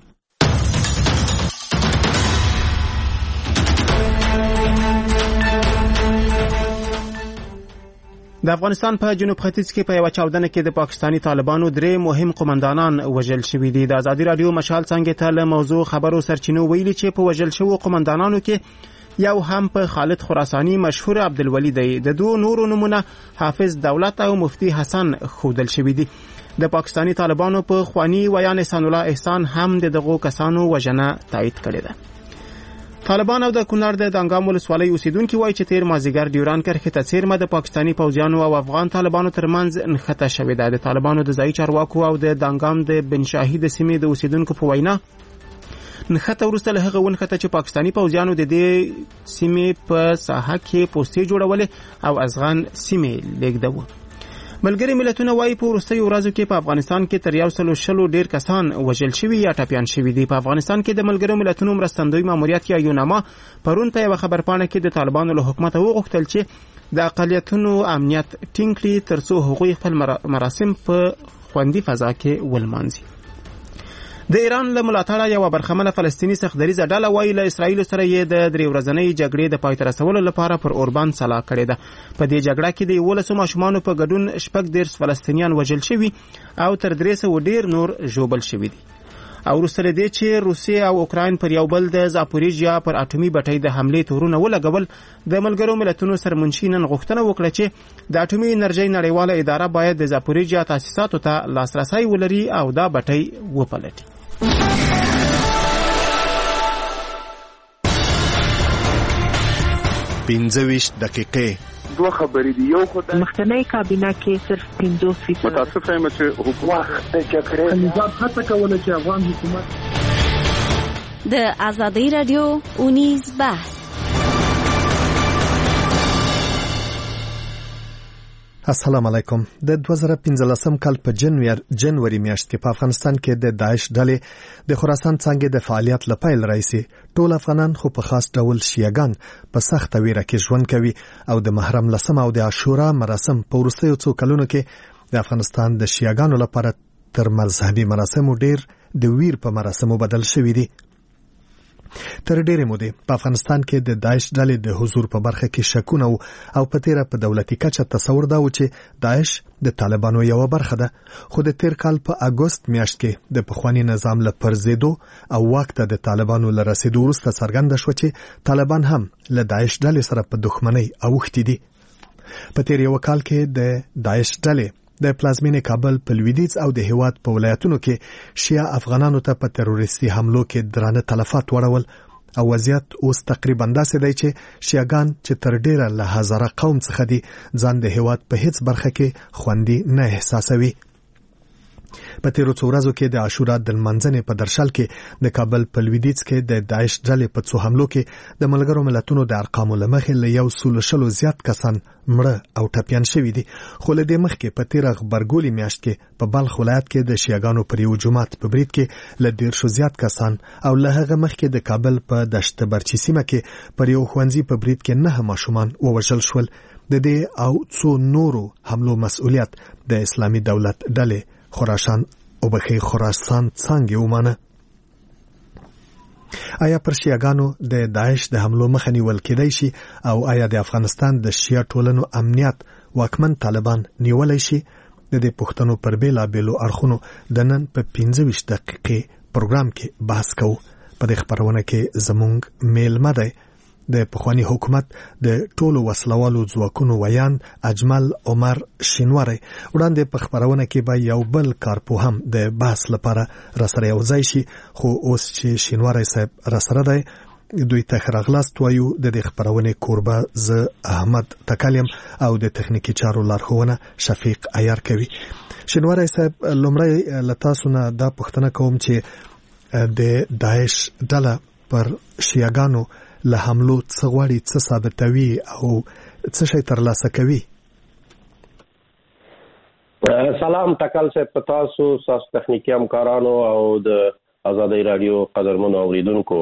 د افغانستان په جنوب ختیځ کې په یوه چاودنه کې د پاکستاني طالبانو درې مهم قومندانان وژل شوي دي. د ازادي راډیو مشال څنګه ته له موضوع خبرو سرچینو ویلي چې په وژل شوو قومندانانو کې یو هم په خالد خراسانی مشهور عبدالولی دی. د دوه نورو نمونه حافظ دولت او مفتی حسن خودل شوي دي. د پاکستاني طالبانو په خوانی ویان احسان الله احسان هم د دغو کسانو وژنه تایید کړې ده. طالبان او د کونړ د دانګام ولسوالۍ اوسیدونکي وایي چې تیر مازیګر ډیوران کرښې ته څیرمه د پاکستاني پوځیانو او افغان طالبانو ترمنځ نښته شوې ده. د طالبانو د ځایي چارواکو او د دانګام د بن شاهي د سیمې د اوسیدونکو په وینا نښته وروسته له هغه ونښته چې پاکستاني پوځیانو د دې سیمې په ساحه کې پوستې جوړولې او افغان سیمې لیږدوه. ملګري ملتونه وایي په وروستیو ورځو کې په افغانستان کې تر یو سلو شلو ډیر کسان وژل شوي یا ټپیان شوي دي. په افغانستان کې د ملګرو ملتونو مرستندوی ماموریت یا یوناما پرون په یوه خبرپاڼه کې د طالبانو له حکومته وغوښتل چې د اقلیتونو امنیت ټینګ کړي ترڅو هغوی خپل مراسم په خوندي فضا کې ولمانځي. د ایران له ملاتړه یو برخمنه فلسطینی سختدریزه ډله وایي له اسرائیل سره یې د درې ورځنۍ جګړې د پای ته رسولو لپاره پر اوربان سلا کړې ده. په دې جګړه کې د یولسو ماشومانو په ګډون شپږ دېرش فلسطینیان وژل شوي او تر درې سوه ډېر نور ژوبل شوي دي. او وروسته له دې چې روسیې او اوکراین پر یو بل د زاپوریژیا پر اټومي بټۍ د حملې تورونه ولګول، د ملګرو ملتونو سرمنشي نن غوښتنه وکړه چې د اټومي انرژۍ نړیواله اداره باید د زاپوریژیا تاسیساتو ته لاسرسی ولري او دا بټۍ وپلټي. پنځه ویشت دقیقې دوه خبرې دي. یو خو د مخکنی کابینه کې صرف پنځوس فیصد متاسفه یم چې حکومت د جګړې نظام هڅه کوله چې افغان حکومت د ازادي رادیو اونیز بحث. السلام علیکم. د دوه زره پنځلسم کال په جنوري جنوري میاشت کې په افغانستان کې د داعش ډلې د خراسان څنګه د فعالیت لپاره راځي. ټول افغانان خو په خاص ډول شیعاګان په سخت ویره کې ژوند کوي او د محرم لسم او د عاشورا مراسم په وروستیو څو کلونو کې د افغانستان د شیعاګانو لپاره تر مذهبي مراسمو ډیر د ویر په مراسمو بدل شوی دي. تر ډیرې مودې په افغانستان کې د داعش ډلې د حضور په برخه کې شکونه او په تیره په دولتي کچه تصور دا و چې داعش د طالبانو یو برخه ده. خو د تیر کال په اګوست میاشت کې د پخوانی نظام له پرزیدو او وخت د طالبانو له رسیدو وروسته څرګنده شو چې طالبان هم له داعش ډلې سره په دښمنۍ اوښتي دي. په تیر یو کال کې د داعش ډلې د پلازمینې کابل په لویدیځ او د هیواد په ولایتونو کې شیعه افغانانو ته په تروریستي حملو کې درانه تلفات وړول او وضعیت اوس تقریبا داسې دی چې شیعاګان چې تر ډیره له هزاره قوم څخه دي ځان د هیواد په هیڅ برخه کې خوندي نه احساسوي. په تیرو څو ورځو کې د عاشورا د لمانځنې په درشل کې د کابل په لویدیځ کې د داعش ډلې په څو حملو کې د ملګرو ملتونو د ارقامو له مخې له یو سلو شلو زیات کسان مړه او ټپیان شوي دي. خو له دې مخکې په تیره غبرګولي میاشت کې په بلخ ولایت کې د شیعاګانو پر یو جومات په برید کې له دیرشو زیات کسان او له هغه مخکې د کابل په دشت برچي سیمه کې پر یو ښوونځي په برید کې نه ماشومان ووژل شول. د دې او څو نورو حملو مسؤلیت د اسلامي دولت ډلې خراسان او بخې خراسان څنګه ومانه. آیا پر شیعاګانو د داعش د حملو مخه نیول کېدای شي او آیا د افغانستان د شیعه ټولنو امنیت واکمن طالبان نیولای شي؟ د دې پوښتنو پر بیلابیلو اړخونو د نن په پنځه ویشت دقیقې پروګرام کې بحث کوو. په دې خبرونه کې زموږ میلمه دی د پخوانی حکومت د ټولو وسلوالو ځواکونو ویان اجمل عمر شینواری وړاندې په خبرونه کې به یو بل کارپوه هم د بحث لپاره راسره یو ځای شي خو اوس چې شینواری صاحب راسره دی دوی ته خراغلاست وایو د دې خبرونه کوربه ز احمد تکلم او د تخنیکی چارو لارښوونه شفیق عیار کوي. شینواری صاحب لومړی لتاسو نه دا پوښتنه کوم چې د داعش ډله پر شیعاګانو له حملو څه غواړي څه ثابتوي او څه شی ترلاسه کوي. سلام تکل صاحب په تاسو تاسو تخنیکی همکارانو او د آزادۍ رادیو قدرمنو اوریدونکو.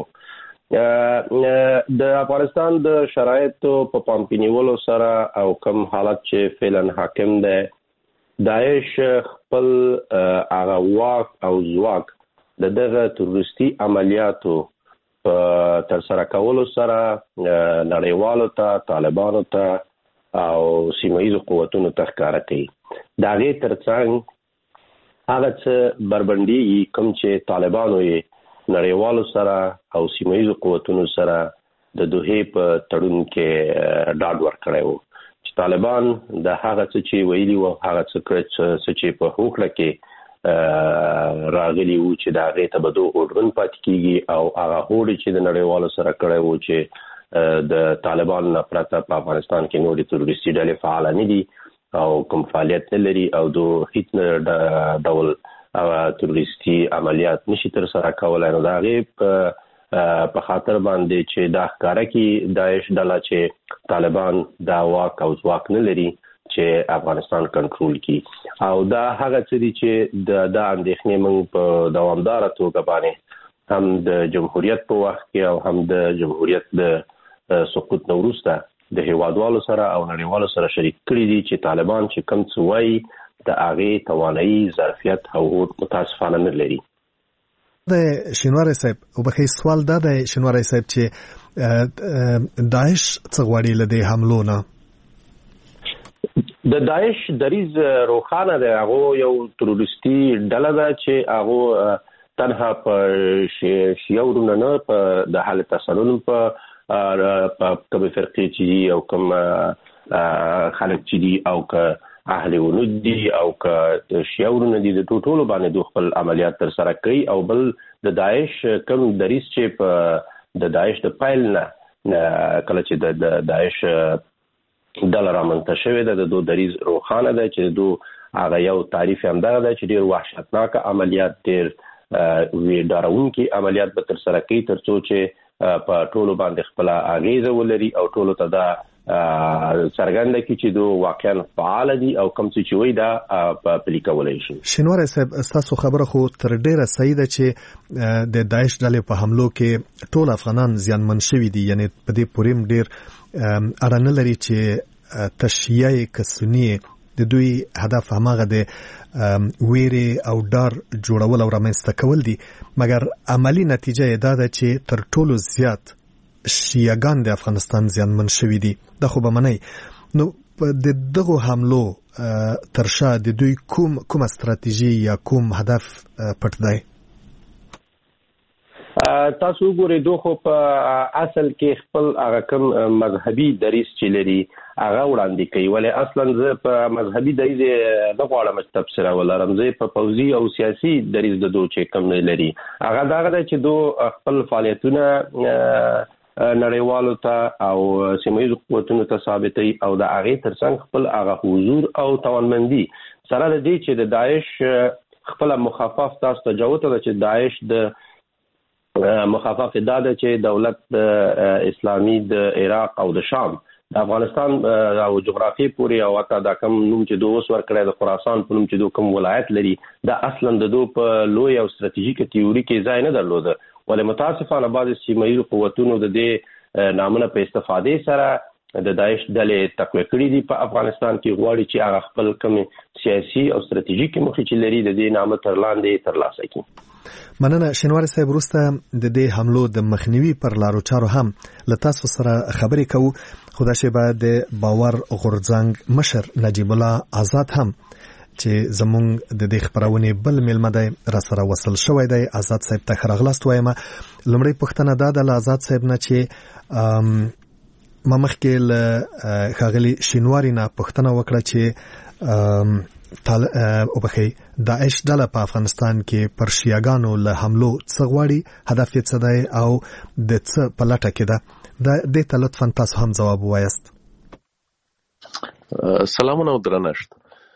د افغانستان د شرایطو په پام کې نیولو سره او کوم حالت چې فعلا حاکم دی داعش خپل هغه واک او ځواک د دغه تروریستي عملیاتو په ترسره کولو سره نړیوالو ته طالبانو ته او سیمه‌ییزو قوتونو ته ښکاره کوي. د هغې ترڅنګ هغه څه بربنډېږي کوم چې طالبانو یې نړیوالو سره او سیمه‌ییزو قوتونو سره د دوحې په تړون کې ډاډ ورکړی و چې طالبان د هغه څه چې ویلي وو هغه څه چې په هوکړه کې راغلي وو چې د هغې ته به دغه هوډمن پاتې کېږي او هغه هوډ چې د نړیوالو سره کړی وو چې د طالبان نه پرته په افغانستان کې نورې تروریستي ډلې فعاله نه دي او کوم فعالیت نه لري او د هیڅ ډول تروریستي عملیات نشي ترسره کولی نو د هغې په خاطر باندې چې دا ښکاره کړي داعش ډله چې طالبان دا واک او ځواک نه لري چې افغانستان کنټرول کړي او دا هغه څه دي چې د دا اندېښنې موږ په دوامداره توګه باندې هم د جمهوریت په وخت کې او هم د جمهوریت د سقوط نه وروسته د هیوادوالو سره او نړیوالو سره شریک کړي دي چې طالبان چې کوم څه وایي د هغې توانایي ظرفیت او هوډ متاسفانه نه لري. د شینواری صاحب او بخې سوال دا د شینواری صاحب چې داعش څه غواړي له دې حملو نه؟ د داعش دریځ روښانه دی. هغه یو تروریستي ډله ده چې هغه تنها په شیعه ورونه نه په د حالت تسلل په کومې فرقې چې دي او کوم خلک چې دي او که اهل ونود دي او که شیعه ورونه دي د ټولو باندې دوی خپل عملیات ترسره کوي او بل د داعش کوم دریځ چې په د داعش د پیل نه کله چې د داعش ډله رامنځته شوې ده د دوی دریځ روښانه ده چې دوی هغه یو تعریف هم دغه ده چې ډېر وحشتناک عملیات ډېر ډارونکي عملیات به ترسره کوي تر څو چې په ټولو باندې خپله اغېزه ولري او ټولو ته دا څرګنده کی چې دوی واقعا فعال دي او کوم څه چې وي دا په پلي کولای شي. شینواری صاحب تاسو خبره خو تر ډیره صحیح ده چې د داعش ډلې په حملو کې ټول افغانان زیانمن شوي دي یعنی په دې پورې ډیر اړه نه لري چې تشیع کسونی د دوی هدف هماغه د ویری او ډار جوړول او رامنځته کول دي مګر عملی نتیجه یې دا ده چې تر ټولو زیات شیعاګان د افغانستان زیانمن شوي دي. دا خو به منئ نو د دغو حملو تر شا د دوی کوم کومه ستراتیژي یا کوم هدف پټ دی؟ تاسو وګورئ دوی خو په اصل کې خپل هغه کوم مذهبي دریځ چې لري هغه وړاندې کوي ولې اصلا زه په مذهبي دریځ نه غواړم چې تبصره ولرم زه په پوځي او سیاسي دریځ د دوی چې کوم لري هغه دغه ده چې دوی خپل فعالیتونه نړیوالو ته او سیمه‌ییزو قوتونو ته ثابتوي او د هغې ترڅنګ خپل هغه حضور او توانمندي سره د دې چې د داعش خپله مخفف تاسو ته جوته ده چې داعش د مخفف دا ده چې دولت د اسلامي د عراق او د شام د افغانستان او جغرافي پورې او حتی دا کوم نوم چې دوی اوس ورکړی د خراسان په نوم چې دوی کوم ولایت لري دا اصلا د دوی په لوی او ستراتیژیکه تیوري کې ځای نه درلوده ولې متاسفانه بعضې سیمه‌ییزو قوتونو د دې نامونه په استفادې سره د داعش ډلې تقویه کړي دي په افغانستان کې غواړي چې هغه خپل کومې سیاسي او ستراتیژیکې موخې چې لري د دې نامه تر لاندې ترلاسه کړي. مننه شینواری صاحب وروسته د دې حملو د مخنیوي پر لارو چارو هم له تاسو سره خبرې کوو خو دا شیبه د باور غورځنګ مشر نجیب الله آزاد هم چې زمونږ د دې خبرونې بل ملمه دی را سره وصل شوی دی. آزاد صاحب ته ښه راغلاست وایم. لومړی پوښتنه دا ده له آزاد صاحب نه چې ما مخکې له ښاغلي شینواري نه پوښتنه وکړه چې تل او بخي داعش ډله په افغانستان کې پر شیعاګانو له حملو څه غواړي، هدف یې څه دی او د څه په لټه کې ده. د دې ته لطفا تاسو هم ځواب ووایاست. سلامونه او درنښت.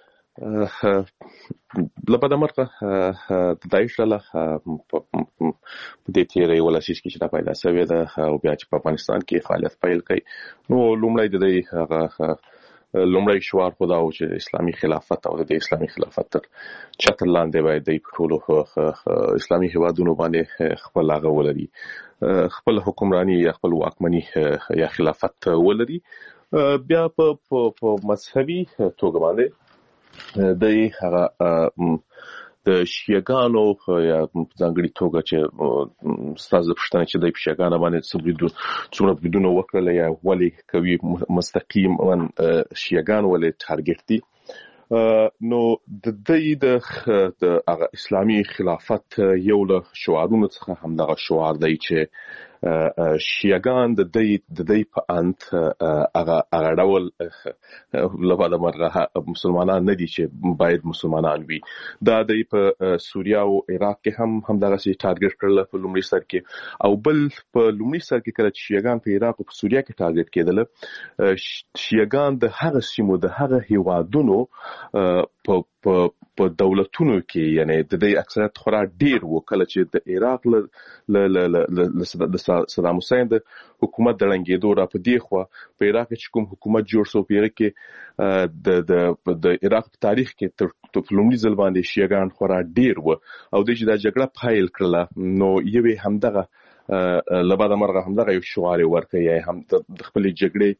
لبدا مرقه د داعش ډله په دې تیرې ولاسیس کې چې دا پیدا شوې ده او بیا چې په افغانستان کې فعالیت پیل کړي، نو لومړی د دې هغه لومړی شوار خو دا و چې اسلامي خلافت او د اسلامي خلافت تر چتر لاندې باید د ټولو اسلامي هیوادونو باندې خپل هغه ولري، خپل حکمرانی یا خپل واکمني یا خلافت ولري. بیا په مذهبي توګه باندې د هغه د شیعاګانو یا ځانګړي توګه چې ستاسو پښتنه چې د شیعاګانو باندې څومره بدون وکړل یا ولي کوي مستقیم من شیعاګان ولې ټارګټ دي، نو د دې د اسلامي خلافت یو له شعارونو څخه هم دغه شعار دی چې شیعاګان د دې د دې په انت هغه هغه ډول لپاره مرغه مسلمانان نه دي چې باید مسلمانان وي. دا د په سوریه او عراق کې هم هم دغه شی ټارګټ کړل په لومړي سر کې، او بل په لومړي سر کې کله چې شیعاګان په عراق او په سوریه کې ټارګټ کېدل، شیعاګان د هغه سیمو د هغه هیوادونو په په په دولتونو کې یعنی د دې اکثریت خورا ډیر وکړه چې د عراق ل د صدام حسین د حکومت د رنګېدو را په دی خو په عراق کې کوم حکومت جوړ شو په عراق کې د د د عراق تاریخ کې تر لومړي ځل باندې شیعاګان خورا ډیر و او د دې د جګړه پایل کړله، نو یوه همدغه لباده مرغه همدغه یو شعار ورکړي هم د خپل جګړې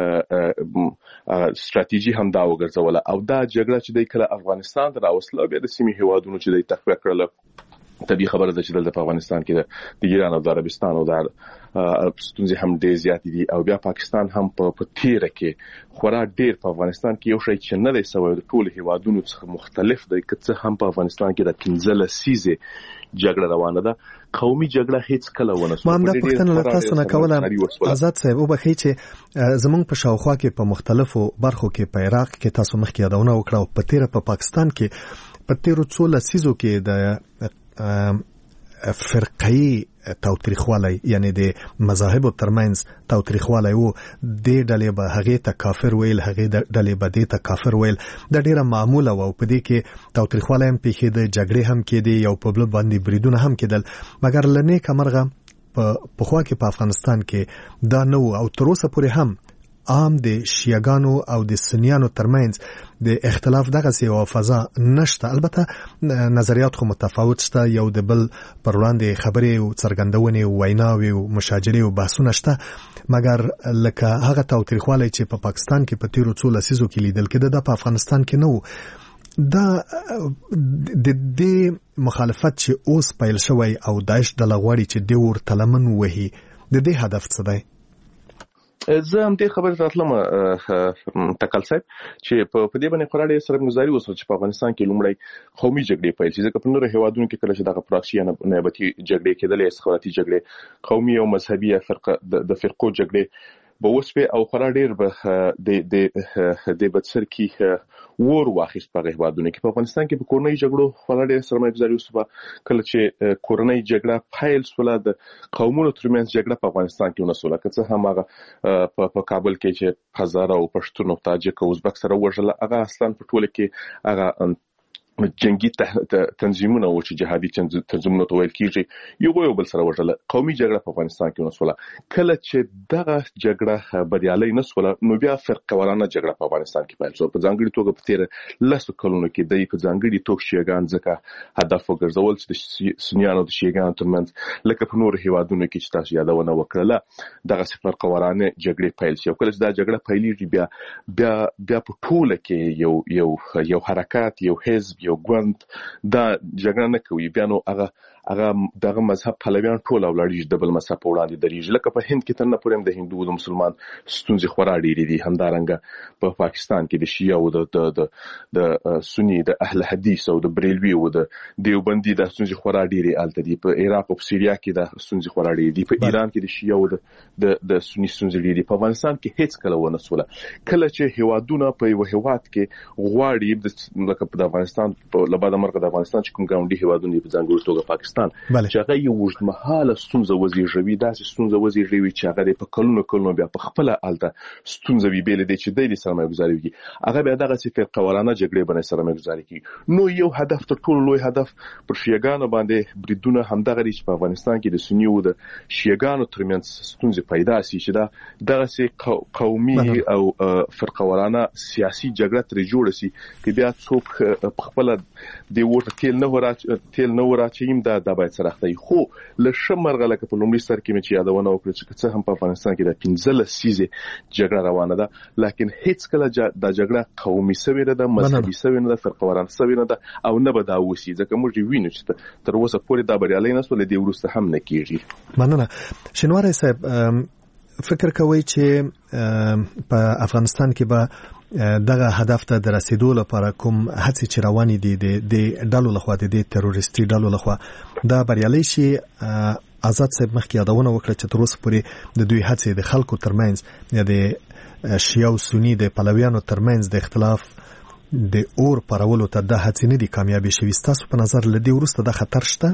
ستراتیژي هم دا وګرځوله، او دا جګړه چې د کله افغانستان ته راوصله بیا د سیمې هیوادونو چې د تخفیه کړله. طبیعي خبره ده چې د افغانستان کې د ایران او د عربستان او د ستونزې هم ډېر زیات دي، او بیا پاکستان هم په تیره کې خورا ډېر په افغانستان کې یو شی چې نه دی سوی د ټولو هیوادونو څخه مختلف دی، که څه هم په افغانستان کې د پنځه لسیزې جګړه روانه ده، قومي جګړه هیڅ کله ونه سوه. ما هم دا پوښتنه له تاسو نه کوله آزاد صاحب، وبخئ چې زمونږ په شاوخوا کې په مختلفو برخو کې په عراق کې تاسو مخکې یادونه وکړه او په تیره په پاکستان کې په تیرو څو لسیزو کې د فرقه‌ای تاوتریخوالی یعنی د مذاهبو ترمنځ تاوتریخوالی وو، د ډلې به هغه ته کافر ویل، هغه د ډلې به د ته کافر ویل، د ډیره معموله وو. په دې کې تاوتریخوالی هم پیښېده، جګړې هم کېدې، یو په بل باندې بریدونه هم کېدل، مګر لنې کمرغه په پخوا کې په افغانستان کې دا نه وو، او تر اوسه پورې هم عام د شیعاګانو او د سنیانو ترمنځ د اختلاف دغه سی او فضا نشته. البته نظریات خو متفاوت شته، یو د بل پر وړاندې خبرې او څرګندونې او ویناوې او مشاجرې او بحثونه شته، مګر لکه هغه تاوتریخوالی چې په پا پاکستان کې په تیرو څو لسیزو کې لیدل کېده دا په افغانستان کې نه وو. دا د دې مخالفت چې اوس پیل شوی او داعش ډله غواړي چې د ورته لمن وهي، د دې هدف څه دی؟ زه هم دې خبرې راتلم تکل صاحب چې په دې باندې قرار یې سره مزاري وسو چې په افغانستان کې لومړی قومي جګړې پیل شي، ځکه په نورو هیوادونو کې کله چې دغه پراکسي یا نیابتي جګړې کېدلې، استخباراتي جګړې، قومي او مذهبي فرقه د فرقو جګړې به وسپه او خورا ډیر به د د د بڅر کې ور واخیست په هیوادونو کې. په افغانستان کې په کورنۍ جګړو خورا ډیر سرمایه گذاري وسوه، کله چې کورنۍ جګړه پایل سوله د قومونو ترمنځ جګړه په افغانستان کې ونسوله، که څه هم هغه په کابل کې چې هزاره او پښتون او تاجک او ازبک سره وژل، هغه اصلا په ټوله کې هغه جنگي تنظیمونه او چې جهادي تنظیمونه تویل کیږي یو یو بل سره وژل. قومي جګړه په افغانستان کې ونسوله، کله چې دغه جګړه بریالي نسوله نو بیا فرقوارانه جګړه په افغانستان کې پیل شو. په ځانګړي توګه په تیر لسو کلونو کې د په ځانګړي توګه شیعاګان ځکه هدف وګرځول چې د سنیانو د شیعاګانو ترمنځ لکه په نور هیوادونو کې چې تاسو یادونه وکړه دغه فرقوارانه جګړې پیل شي. کله چې دا جګړه پیلېږي بیا بیا بیا په ټوله کې یو یو یو حرکت، یو حزب، یو ګوند دا جګړه نه کوي بیا نو هغه هغه دغه مذهب پلویان ټول ولاړ د بل مذهب په وړاندې درېږي لکه په هند کې تر نه پورې د هندو او مسلمان ستونزې خورا ډېرې دي همدارنګه په پاکستان کې د شیعه او د د د سنی د اهل حدیث او د بریلوي او د دیوبندي د ستونزې خورا ډېرې الته دي په عراق او سیریا کې د ستونزې خورا ډېرې دي په ایران کې د شیعه او د د سنی ستونزې ډېرې دي په افغانستان کې هیڅ کله ونه سوله کله چې هیوادونه په یو هیواد کې غواړي د لکه په افغانستان په لباده مرګ د افغانستان چې کوم ګاونډي هیوادونه په ځانګړي توګه پاکستان چې هغه یو وژمحاله ستونزه وزیږوي داسې ستونزه وزیږوي چې هغه په کلونو کلونو بیا په خپل الته ستونزه وی بیل دي چې د سرمایه گذاري وي هغه بیا دغه څه فرقه ورانه جګړې باندې سرمایه گذاري کوي نو یو هدف تر ټولو لوی هدف پر شیعاګانو باندې بریدونه همدغه لري چې په افغانستان کې د سنی او د شیعاګانو ترمنځ ستونزې پیدا شي چې دا دغه څه قومي او فرقه ورانه سیاسي جګړه تر جوړ شي چې بیا څوک خپل د ورته تیل نه ورا تیل نه ورا چې دا د باید سره اخته خو له شمرغه لکه په لومړي سر کې مې چې یادونه وکړه چې څه هم په افغانستان کې د پنځه سیزه جګړه روانه ده لکن هیڅ کله د جګړه قومي سوي نه ده مذهبي سوي نه ده فرقه ورانه سوي نه ده او نه به دا وسی ځکه موږ وینو چې تر اوسه پورې دا بریالي نه سول دی ورسته هم نه کیږي مننه شنواری صاحب فکر کوي چې په افغانستان کې به دغه هدف ته د رسیدو لپاره کوم هڅې چې روانې دي د ډلو لخوا د تروریستي ډلو لخوا دا بریالي شي آزاد صاحب مخکې یادونه وکړه چې تر اوسه پورې د دوی هڅې د خلکو ترمنځ یا د شیعه او سنی د پلویانو ترمنځ د اختلاف د اور پرولو ته د هڅې نه دي کامیابي شوي ستاسو په نظر له دې وروسته د خطر شته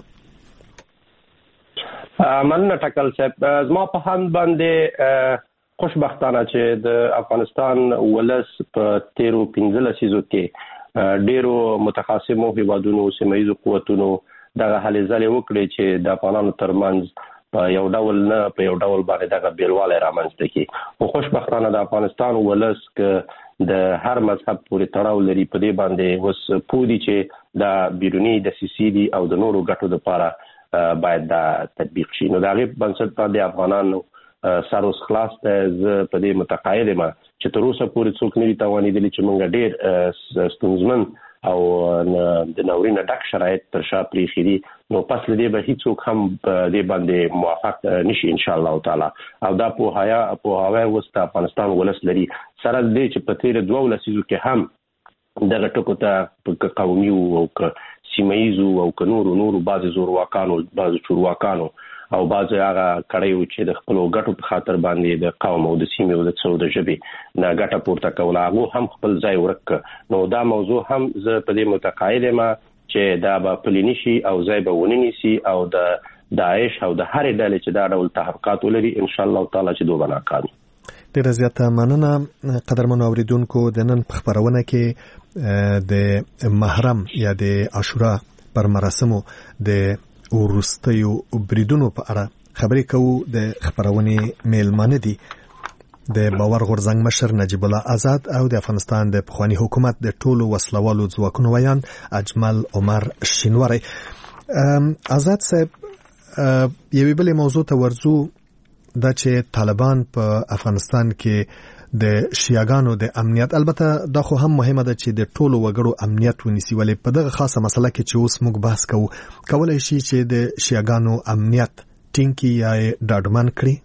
مننه ټاکل صاحب زما په هم باندې خوشبختانه چې د افغانستان ولس په تیرو پنځه لسیزو کې ډیرو متخاصمو هیوادونو سیمه‌ییزو قوتونو دغه هلې ځلې وکړي چې د افغانانو ترمنځ په یو ډول نه په یو ډول باندې دغه بیلوالی رامنځته کړي خو خوشبختانه د افغانستان ولس که د هر مذهب پورې تړاو لري په دې باندې اوس پوه دي چې د بیروني دسیسې دي او د نورو ګټو لپاره باید دا تطبیق شي نو د هغې بنسټ باندې افغانانو سر اوس خلاص ته زه په دې متقاعد یم چې تر اوسه پورې څوک نه دي توانېدلي چې موږ ډېر ستونزمن او د ناورین ډک شرایط تر شا پرېښي دي نو پس له دې به هیڅوک هم په دې باندې موافق نشي ان شاء الله تعالی او دا پوهایا پوهاوی اوس د افغانستان ولس لري سره دې چې په تېرو دوو لسیزو کې هم دغه ټکو ته قومي او سیمه‌ییزو او که نورو نورو بعضې زورواکانو بعضې چورواکانو او بعضې هغه کړیو چې د خپلو ګټو په خاطر باندې د قوم او د سیمې او د څو د ژبې نه ګټه پورته کوله هغو هم خپل ځای ورک نو دا موضوع هم زه په دې متقاعد یم چې دا به پلی نشي او ځای به ونه نیسي او د داعش او د هرې ډلې چې دا ډول تحرکات ولري ان شاء الله تعالی چې دوی به ناکام ډېره زیاته مننه قدرمنو اوریدونکو د نن په خپرونه کې د محرم یا د عاشورا پر مراسمو د ورستیو بریدونو په اړه خبرې کوو د خبرونې میلمانه دي د باور غورځنګ مشر نجیب الله آزاد او د افغانستان د پخوانی حکومت د ټولو وسلوالو ځواکونو ویان اجمل عمر شینواری آزاد صاحب یوې بلې موضوع ته ورځو دا چې طالبان په افغانستان کې د شیعاګانو د امنیت البته دا خو هم مهمه ده چې د ټولو وګړو امنیت ونیسي ولې په دغه خاصه مسله کې چې اوس موږ بحث کوو کولای شي چې د شیعاګانو امنیت ټینګ یا ډاډمن کړي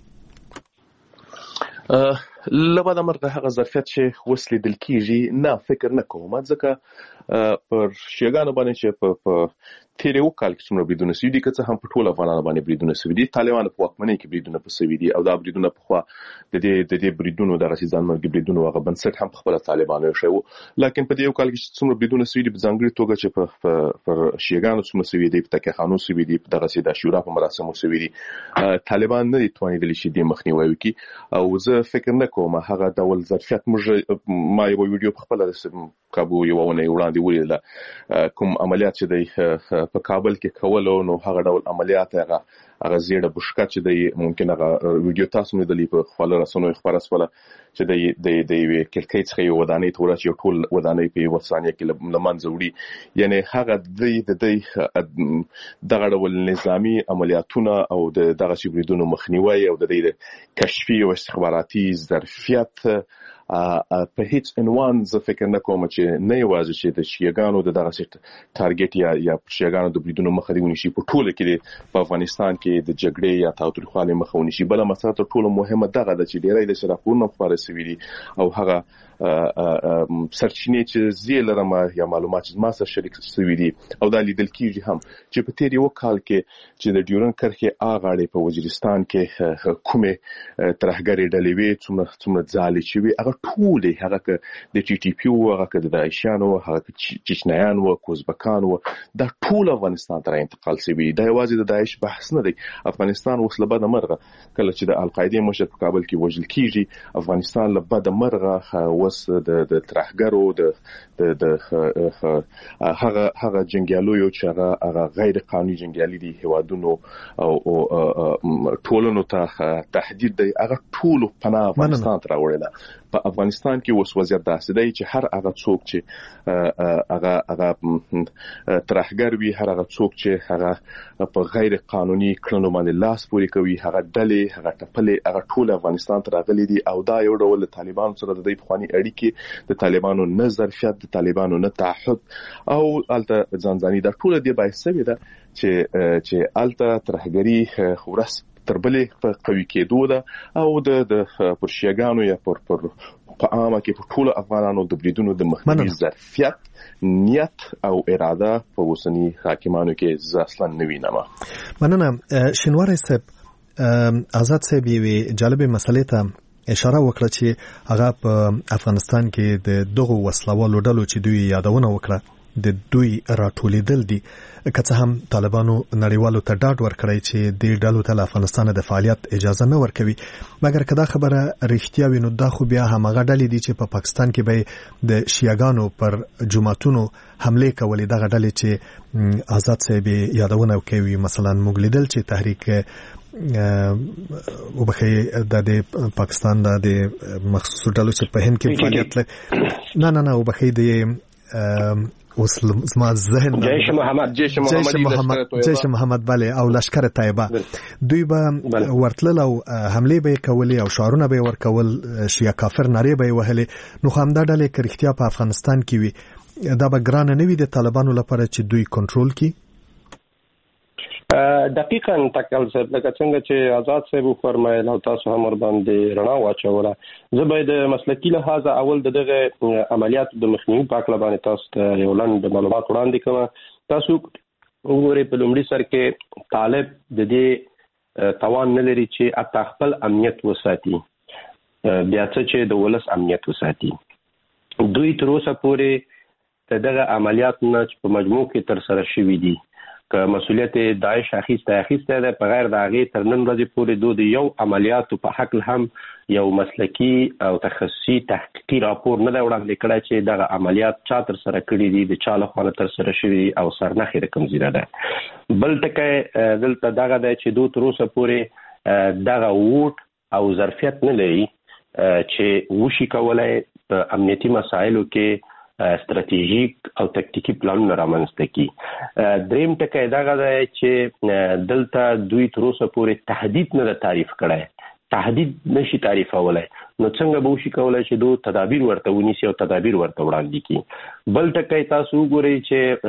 لبا د مرغه هغه ظرفیت چې وسلې دل کیږي نه فکر نه کوم ځکه پر شیعاګانو باندې چې په تیرو کال کې څومره بریدونه سوي دي که څه هم په ټول افغانانو باندې بریدونه سوي دي طالبانو په واکمنۍ کې بریدونه په سوي دي او دا بریدونه په خوا د دې د دې بریدونو د رسې ځانمرګي بریدونو هغه بنسټ هم خپل طالبانو شوی لکه په دې یو کال کې څومره بریدونه سوي دي په ځانګړي توګه چې په پر شیعاګانو څومره سوي دي په تکه خانو سوي دي په دغه سیده شورا په مراسمو سوي دي طالبان نه دي توانېدلي چې د مخنیوي وکړي او زه فکر نه کوم هغه ډول ظرفیت موږ ما یو ویډیو په خپل د کابو یو ونه وړاندې ولیدل کوم عملیات چې د په کابل کې کولو نو هغه ډول عملیات هغه هغه زیړه بشکا چې د ممکن هغه ویډیو تاسو نه دلی په خپل رسنوي خبره سواله چې د د د کلکې څخه یو ودانې تور چې ټول ودانې په وسانیه کې لمنځه وړي یعنی هغه د د دغه ډول نظامی عملیاتونه او د دغه شبریدونو مخنیوي او د د کشفي او استخباراتي ظرفیت په هیڅ عنوان زه فکر نه کوم چې نه یوازې چې د شیعاګانو د دغه ټارګټ یا یا شیعاګانو د بریدونو مخه دی ونیسي په ټوله کې په افغانستان کې د جګړې یا تاوتریخوالي مخه ونیسي. بل مسله تر ټولو مهمه دغه ده چې ډیری د راپورونو خبره سوي دي او هغه سرچینې چې زه لرم یا معلومات چې ما سره شریک سوي دي او دا لیدل کیږي هم چې په تیر یو کال کې چې د ډیورن کرښې اغاړې په وزیرستان کې کومه ترهګری ډلې وي څومره څومره ځالې چې وي هغه ټول هغه د ټي ټي پی او هغه د داعشیانو هغه چچنیان او کوزبکان او دا ټول افغانستان ته انتقال سوي. دا یوازې د داعش بحث نه دی. افغانستان اوس له بده مرغه کله چې د القاعده مشر په کابل کې وژل کیږي افغانستان له بده مرغه د د ترهګرو د د هغه هغه جنگیالو چې هغه هغه غیر قانوني جنگیالي دي هوادونو او ټولنو ته تهدید دی هغه ټول پناه افغانستان ته راوړل. په افغانستان کې اوس وضعیت داسې دی چې هر هغه څوک چې هغه هغه ترهګر وي هر هغه څوک چې هغه په غیر قانوني کړنو باندې لاس پورې کوي هغه ډلې هغه ټپلې هغه ټول افغانستان ته راغلي دي او دا یو ډول طالبان سره د دې خواني اړیکې د طالبانو نه ظرفیت د طالبانو نه تعهد او الته ځانځاني د ټول دی بایسوي ده چې چې الته ترهګری خورس تربلې په قوي کېدو ده او د د پرشيګانو یا پر پر په عامه کې په ټول افغانانو د بریدونو د مخنیوي ظرفیت نیت او اراده په وسنی حاکمانو کې اصلا نه وینم. مننه. شینواری صاحب آزاد صاحب یې جالبه مسلې ته اشاره وکړه چې هغه په افغانستان کې د دغه وسلوالو ډلو چې دوی یادونه وکړه د دوی راټولیدل دي که څه هم طالبانو نړیوالو ته ډاډ ورکړی چې د ډلو ته افغانستان د فعالیت اجازه نه ورکوي مګر که دا خبره رښتیا وي نو دا خو بیا همغه ډلې دي چې په پاکستان کې به د شیعاګانو پر جماعتونو حمله کولې دغه ډلې چې آزاد صاحب یادونه کوي مثلا موږ لیدل چې تحریک وبخې د پاکستان د مخصوص ډلو چې په هند کې فعالیت نه نه نه وبخې د اوس زما ذهن جيش محمد جيش محمد جيش محمد جيش محمد بله او لشکر طیبه دوی به ورتل او حمله به کولې او شعارونه به ورکول شیا کافر ناری به وهلې نو هم دا ډلې کرختیا په افغانستان کې وي دا به ګران نه وي د طالبانو لپاره چې دوی کنټرول کړي. دقیقاً تکل صاحب لکه څنګه چې آزاد صاحب فرمایل او تاسو هم ور باندې رڼا واچوله زه به د مسلکی لحاظ اول دغه عملیات د مخنیوي په اړه باندې تاسو ته یو لاندې معلومات وړاندې کوم. تاسو وګورئ په لومړي سر کې طالب د دې توان نه لري چې اته خپل امنیت وساتي بیا څه چې د ولس امنیت وساتي. دوی تر اوسه پورې دغه عملیات نه په مجموع کې تر سره شوي دي که مسؤلیت داعش اخیسته اخیسته ده په غیر د هغې تر نن ورځې پورې دوی د یو عملیاتو په حق هم یو مسلکی او تخصصي تحقیقي راپور نه دی وړاندې کړی چې دغه عملیات چا تر سره کړي دي د چا لخوا نه تر سره شوي او سرنخې د کوم ځای ده. بل ټکی دلته دغه دی چې دوی تر اوسه پورې دغه ووټ او ظرفیت نه لري چې وشي کولی په امنیتي مسایلو کې استراتیژیک او تکتیکی پلانونه رامنځته کړي. دریم ټکی دغه دی چې دلته دوی تر اوسه پورې تهدید نه تعریف کړی تهدید نشي تعریفولای نو څنګه به وشي کولی چې دوی تدابیر ورته ونیسي او تدابیر ورته وړاندې کړي. بل ټکی تاسو وګورئ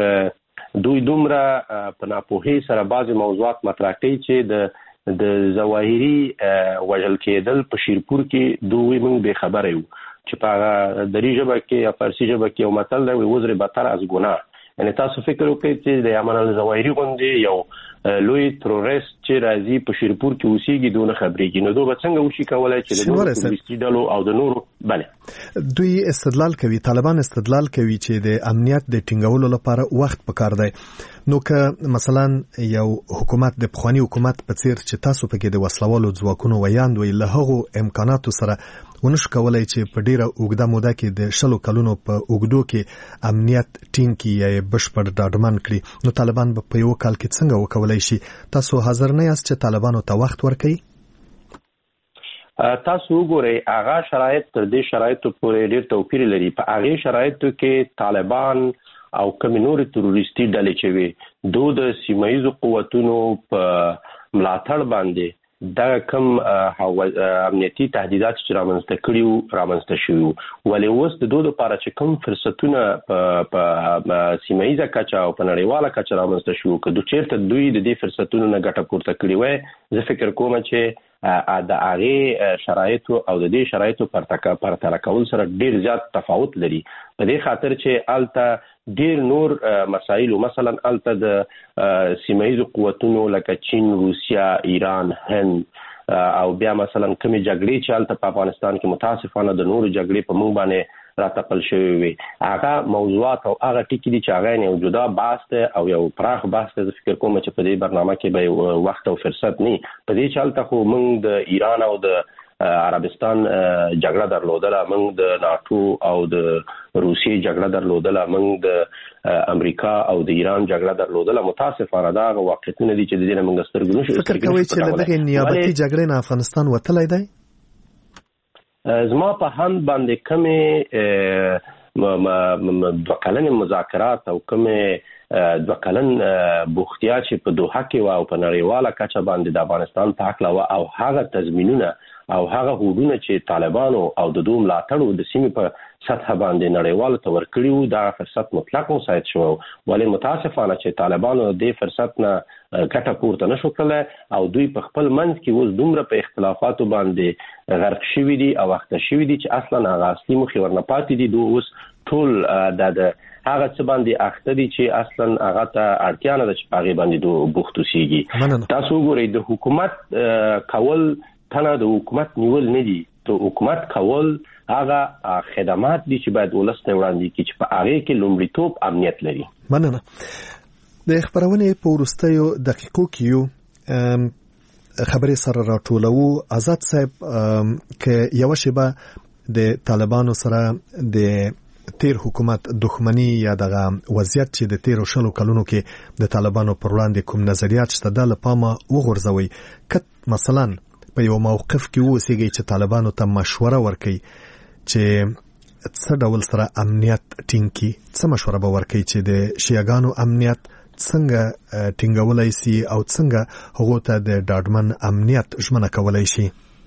چې دوی دومره په ناپوهۍ سره بعضې موضوعات مطرح کوي چې د د ظواهري وژل کېدل په شیرپور کې دوی موږ بې خبره یو چې په دری ژبه کې یا فارسي ژبه کې یو متل دی وزر بتر از ګناه. یعنی تاسو فکر وکړئ چې د یمن الظواهري غوندې یو لوی تروریست چې راځي په شیرپور کې اوسېږي دونه خبرېږي نو دوی به څنګه وشي کولی چې د نورو تروریستي ډلو او د نورو بله دوی استدلال کوي طالبان استدلال کوي چې د امنیت د ټینګولو لپاره وخت پکار دی نو که مثلا یو حکومت د پخوانی حکومت په څیر چې تاسو پکې د وسلوالو ځواکونو ویاند وي له هغو امکاناتو سره ونشو کولای چې په ډیره اوږده موده کې د شلو کلونو په اوږدو کې امنیت ټینګ کړي یا بشپړ ډاډمن کړي نو طالبان به په یو کال کې څنګه وکولای شي تاسو حاضر نه یاست چې طالبانو ته وخت ورکړي؟ تاسو وګورئ هغه شرایط تر دې شرایطو پورې ډېر توپیر لري. په هغې شرایطو کې طالبان او کومې نورې تروریستي ډلې چې وي دوی د سیمه ییزو قوتونو په ملاتړ باندې دا کم امنیتي تهدیدات چې رامنځته کړي رامنځته شوي ولې اوس د دوی لپاره چې کوم فرصتونه په سیمه ییزه کچه او په نړیواله کچه رامنځته شوي که دوی چیرته دوی د دې فرصتونو نه ګټه پورته کړې وای زه فکر کوم چې د هغې شرایطو او د دې شرایطو پرتله کول سره ډیر زیات تفاوت لري په دې خاطر چې الته ډیر نور مسایل مثلا الته د سیمه ییزو قوتونو لکه چین روسیا ایران هند او بیا مثلا کومې جګړې چې الته په افغانستان کې متاسفانه د نورو جګړې په موږ باندې راتپل شوی وي هغه موضوعات او هغه ټکي دي چې هغه یو جدا بحث دی او یو پراخ بحث دی فکر کوم چې په دې برنامه کې به وخت او فرصت نه په دې چلته خو موږ د ایران او د عربستان جګړه درلودله موږ د ناتو او د روسیې جګړه درلودله موږ د امریکا او د ایران جګړه درلودله متاسفانه دا واقعیتونه دي چې د دې موږ سترګو نشو فکر کوي چې د دغه نیابتي جګړې نه افغانستان وتلی دی زما په هند باندې کومې دوه کلنې مذاکرات او کومې دوه کلن بوختیا چې په دوحه کې و او په نړیواله کچه باندې د افغانستان په حق لا او هغه تضمینونه او هغه هودونه چې طالبانو او د دوم لاتړو د سیمې په سطح باندې نړیواله تور کړیو دا فرصت مطلق مساعد شو ولې متاسفانه چې طالبانو د فرصت نه ګټه پورته نشو کړل او دوی په خپل منځ کې اوس دومره په اختلافاتو باندې غرق شوي دي او وخت شوي دي چې اصلا هغه اصلي مخې ورنه پاتې دي دوی اوس ټول د هغه څه باندې اخته دي چې اصلا هغه ته اړتیا نه ده چې هغه باندې دوی بوخت اوسېږي تاسو وګورئ د حکومت کول تنه د حکومت نیول نه دي ته حکومت کول هغه خدمات دي چې باید ولسته وړاندې کړي چې په هغه کې لومړیتوب امنیت لري مننه د خبرونې په ورستیو دقیقو کې یو خبرې سره راټولو آزاد صاحب کې یو شیبه د طالبانو سره د تیر حکومت دښمنی یا دغه وضعیت چې د تیر شلو کلونو کې د طالبانو پر وړاندې کوم نظریات شته د لپاره وغورځوي کله مثلا په یو موقف کې وسیږي چې طالبانو ته مشوره ورکړي چې څه ډول سره امنیت ټینګي څه مشوره به ورکړي چې د شیعاګانو امنیت څنګه ټینګولای شي او څنګه هغه ته د ډاډمن امنیت ژمنه کولای شي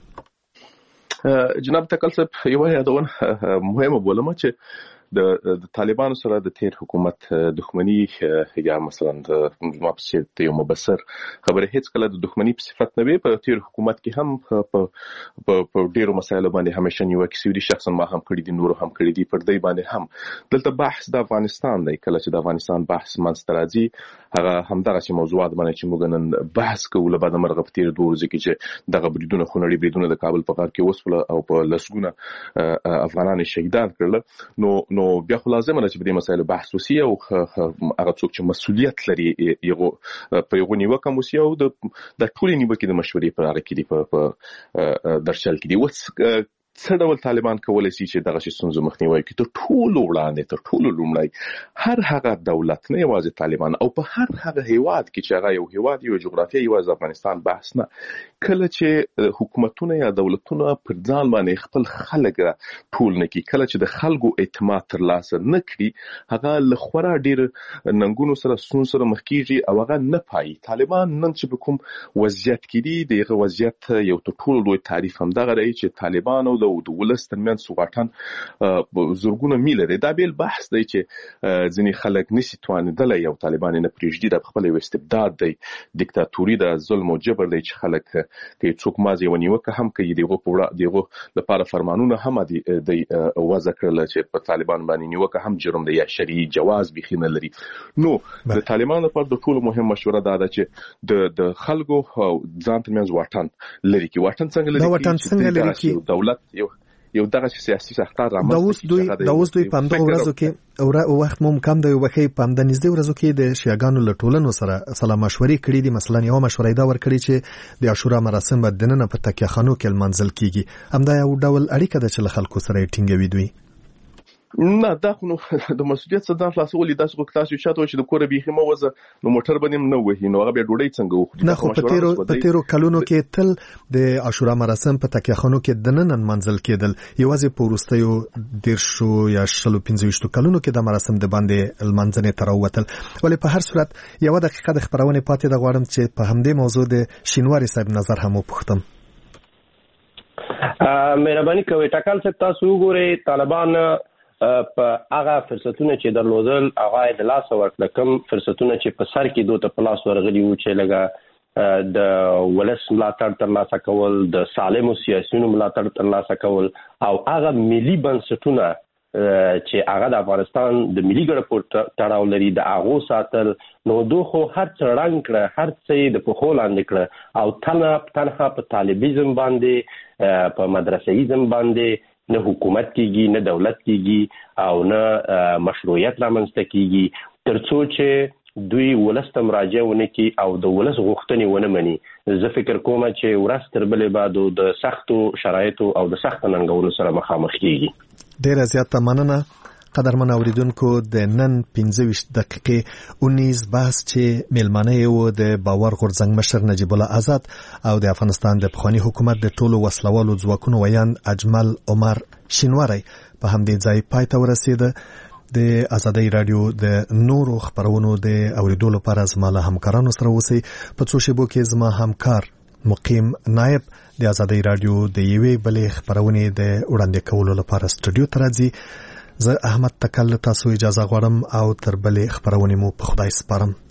جناب تکل صاحب یو یادون مهمه بولم چې د طالبانو سره د تیر حکومت دښمنی یا مثلا د مابسیت یو مبصر خبره هیڅ کله د دښمنی په صفت نه وي په تیر حکومت کې هم په ډیرو مسایلو باندې همیشه نیو کیسوري شخصا ما هم کړی دي نور هم کړی دي پر دې باندې هم دلته بحث د افغانستان دی کله چې د افغانستان بحث منځ راځي هغه همدغه چې موضوعات باندې چې موږ نن بحث کوو له بعد مرغه په تیر دوه ورځې کې چې دغه بریدونه خونړي بریدونه د کابل په غار کې وسول او په لسګونه افغانان شهیدان کړل نو نو بیا خو لازم نه چې په دې مسایلو بحث وسی او هغه څوک چې مسؤلیت لري یو په یو نیوکه موسی او د ټولې نیوکې د مشورې پر اړه کې دی په درشل کې دی وڅ څه ډول طالبان کولای شي چې دغه ستونزو مخنیوي کوي تر ټولو وړاندې تر ټولو لومړی هر هغه دولت نه یوازې طالبان او په هر هغه هیواد کې چې هغه یو هیواد یو جغرافیه یوازې افغانستان بحث نه کله چې حکومتونه یا دولتونه پر ځان باندې خپل خلک ټول نه کوي کله چې د خلکو اعتماد ترلاسه نه کړي هغه لخوا ډیر ننګونو سره سون سره مخ کیږي او هغه نه پای طالبان نن چې کوم وضعیت کې دي دغه وضعیت یو ټول لوی تعریف هم دغه راځي چې طالبان او د ولس ترمنځ سوغاټن زورګونه میلره دا بیل بحث دی چې ځینې خلک نشي توانیدل یو طالبان نه پریږدي د خپل استبداد دی دیکتاتوري د ظلم او جبر دی چې خلک کې څوک مازی ونیوکه هم کوي دیغه پوره دیغه لپاره فرمانونه هم دی د وضع کړل چې په طالبان باندې نیوکه هم جرم دی یا شرعي جواز بخینه لري نو د طالبان لپاره د ټولو مهم مشوره دا ده چې د د خلکو ځان ترمنځ واټن لري کې واټن څنګه لري دا واټن څنګه لري کې دولت یو یو دغه سیاسي سختار رامنځته دا اوس دوی دا اوس دوی په همدغه ورځو کې او وخت مو کم دی وبخې په همد نږدې ورځو کې د شیعاګانو له ټولنو سره سلام مشورې کړې دي مثلا یو مشورې دا ورکړي چې د عاشورا مراسم به دننه په تکیه خانو کې منځل کیږي همدا یو ډول اړیکه ده چې له خلکو سره ټینګوي دوی نه دا خو نو د مسؤلیت څخه خلاصول داسې خو تاسو شاته چې د کور به خمه وزه نو موټر باندې نه وهي نو هغه به ډوډۍ څنګه وخوري نه خو په تیرو په تیرو کلونو کې تل د عاشورا مراسم په تکیهخانو کې د نن منځل کېدل یوازې په وروستیو دیرشو یا شلو پنځويشتو کلونو کې د مراسم د باندې المنځنه تراوتل ولې په هر صورت یو دقیقه د خبرونه پاتې د غواړم چې په همدې موضوع د شینواری صاحب نظر هم وپوښتم. مهرباني کوي ټاکل څه تاسو وګورئ طالبان په هغه فرصتونه چې درلودل هغه د لاس ورکړه کوم فرصتونه چې په سر کې دوه ته پلاس ورغلي و چې لګا د ولس ملاتړ ترلاسه کول د سالمو سیاسيونو ملاتړ ترلاسه کول او هغه ملي بنسټونه چې هغه د افغانستان د ملي ګټو تړاو لري د هغه ساتل نو دوه هر څه رنګ کړه هر څه د پخول اند کړه او تنه تنها په طالبیزم باندې په مدرسېزم باندې نه حکومت کیږي نه دولت کیږي او نه مشروعیت رامنځته کیږي ترڅو چې دوی ولست مراجعونه کی او د ولس غوښتنې ونه مني. زه فکر کوم چې ورستر بلې بعد د سختو شرایطو او د سخت ننګونو سره مخامخ کیږي. ډیر زیاته مننه قدرمن اوریدونکو د نن پنځه ویشت دقیقې اونیز بحث چې میلمانه یو د باور غورځنګ مشر نجیب الله آزاد او د افغانستان د پخوانی حکومت د ټولو وسلوالو ځواکونو ویاند اجمل عمر شینواری په همدې ځای پای ته ورسېده. د ازادي رادیو د نورو خبرونو د اوریدو لپاره زما له همکارانو سره اوسئ. په څو شیبو کې زما همکار مقیم نائب د ازادي رادیو د یوې بلې خبرونې د وړاندې کولو لپاره سټوډیو ته راځي. زه احمد تکل تاسو اجازه غواړم او تر بلې خبرونه مو په خدای سپارم.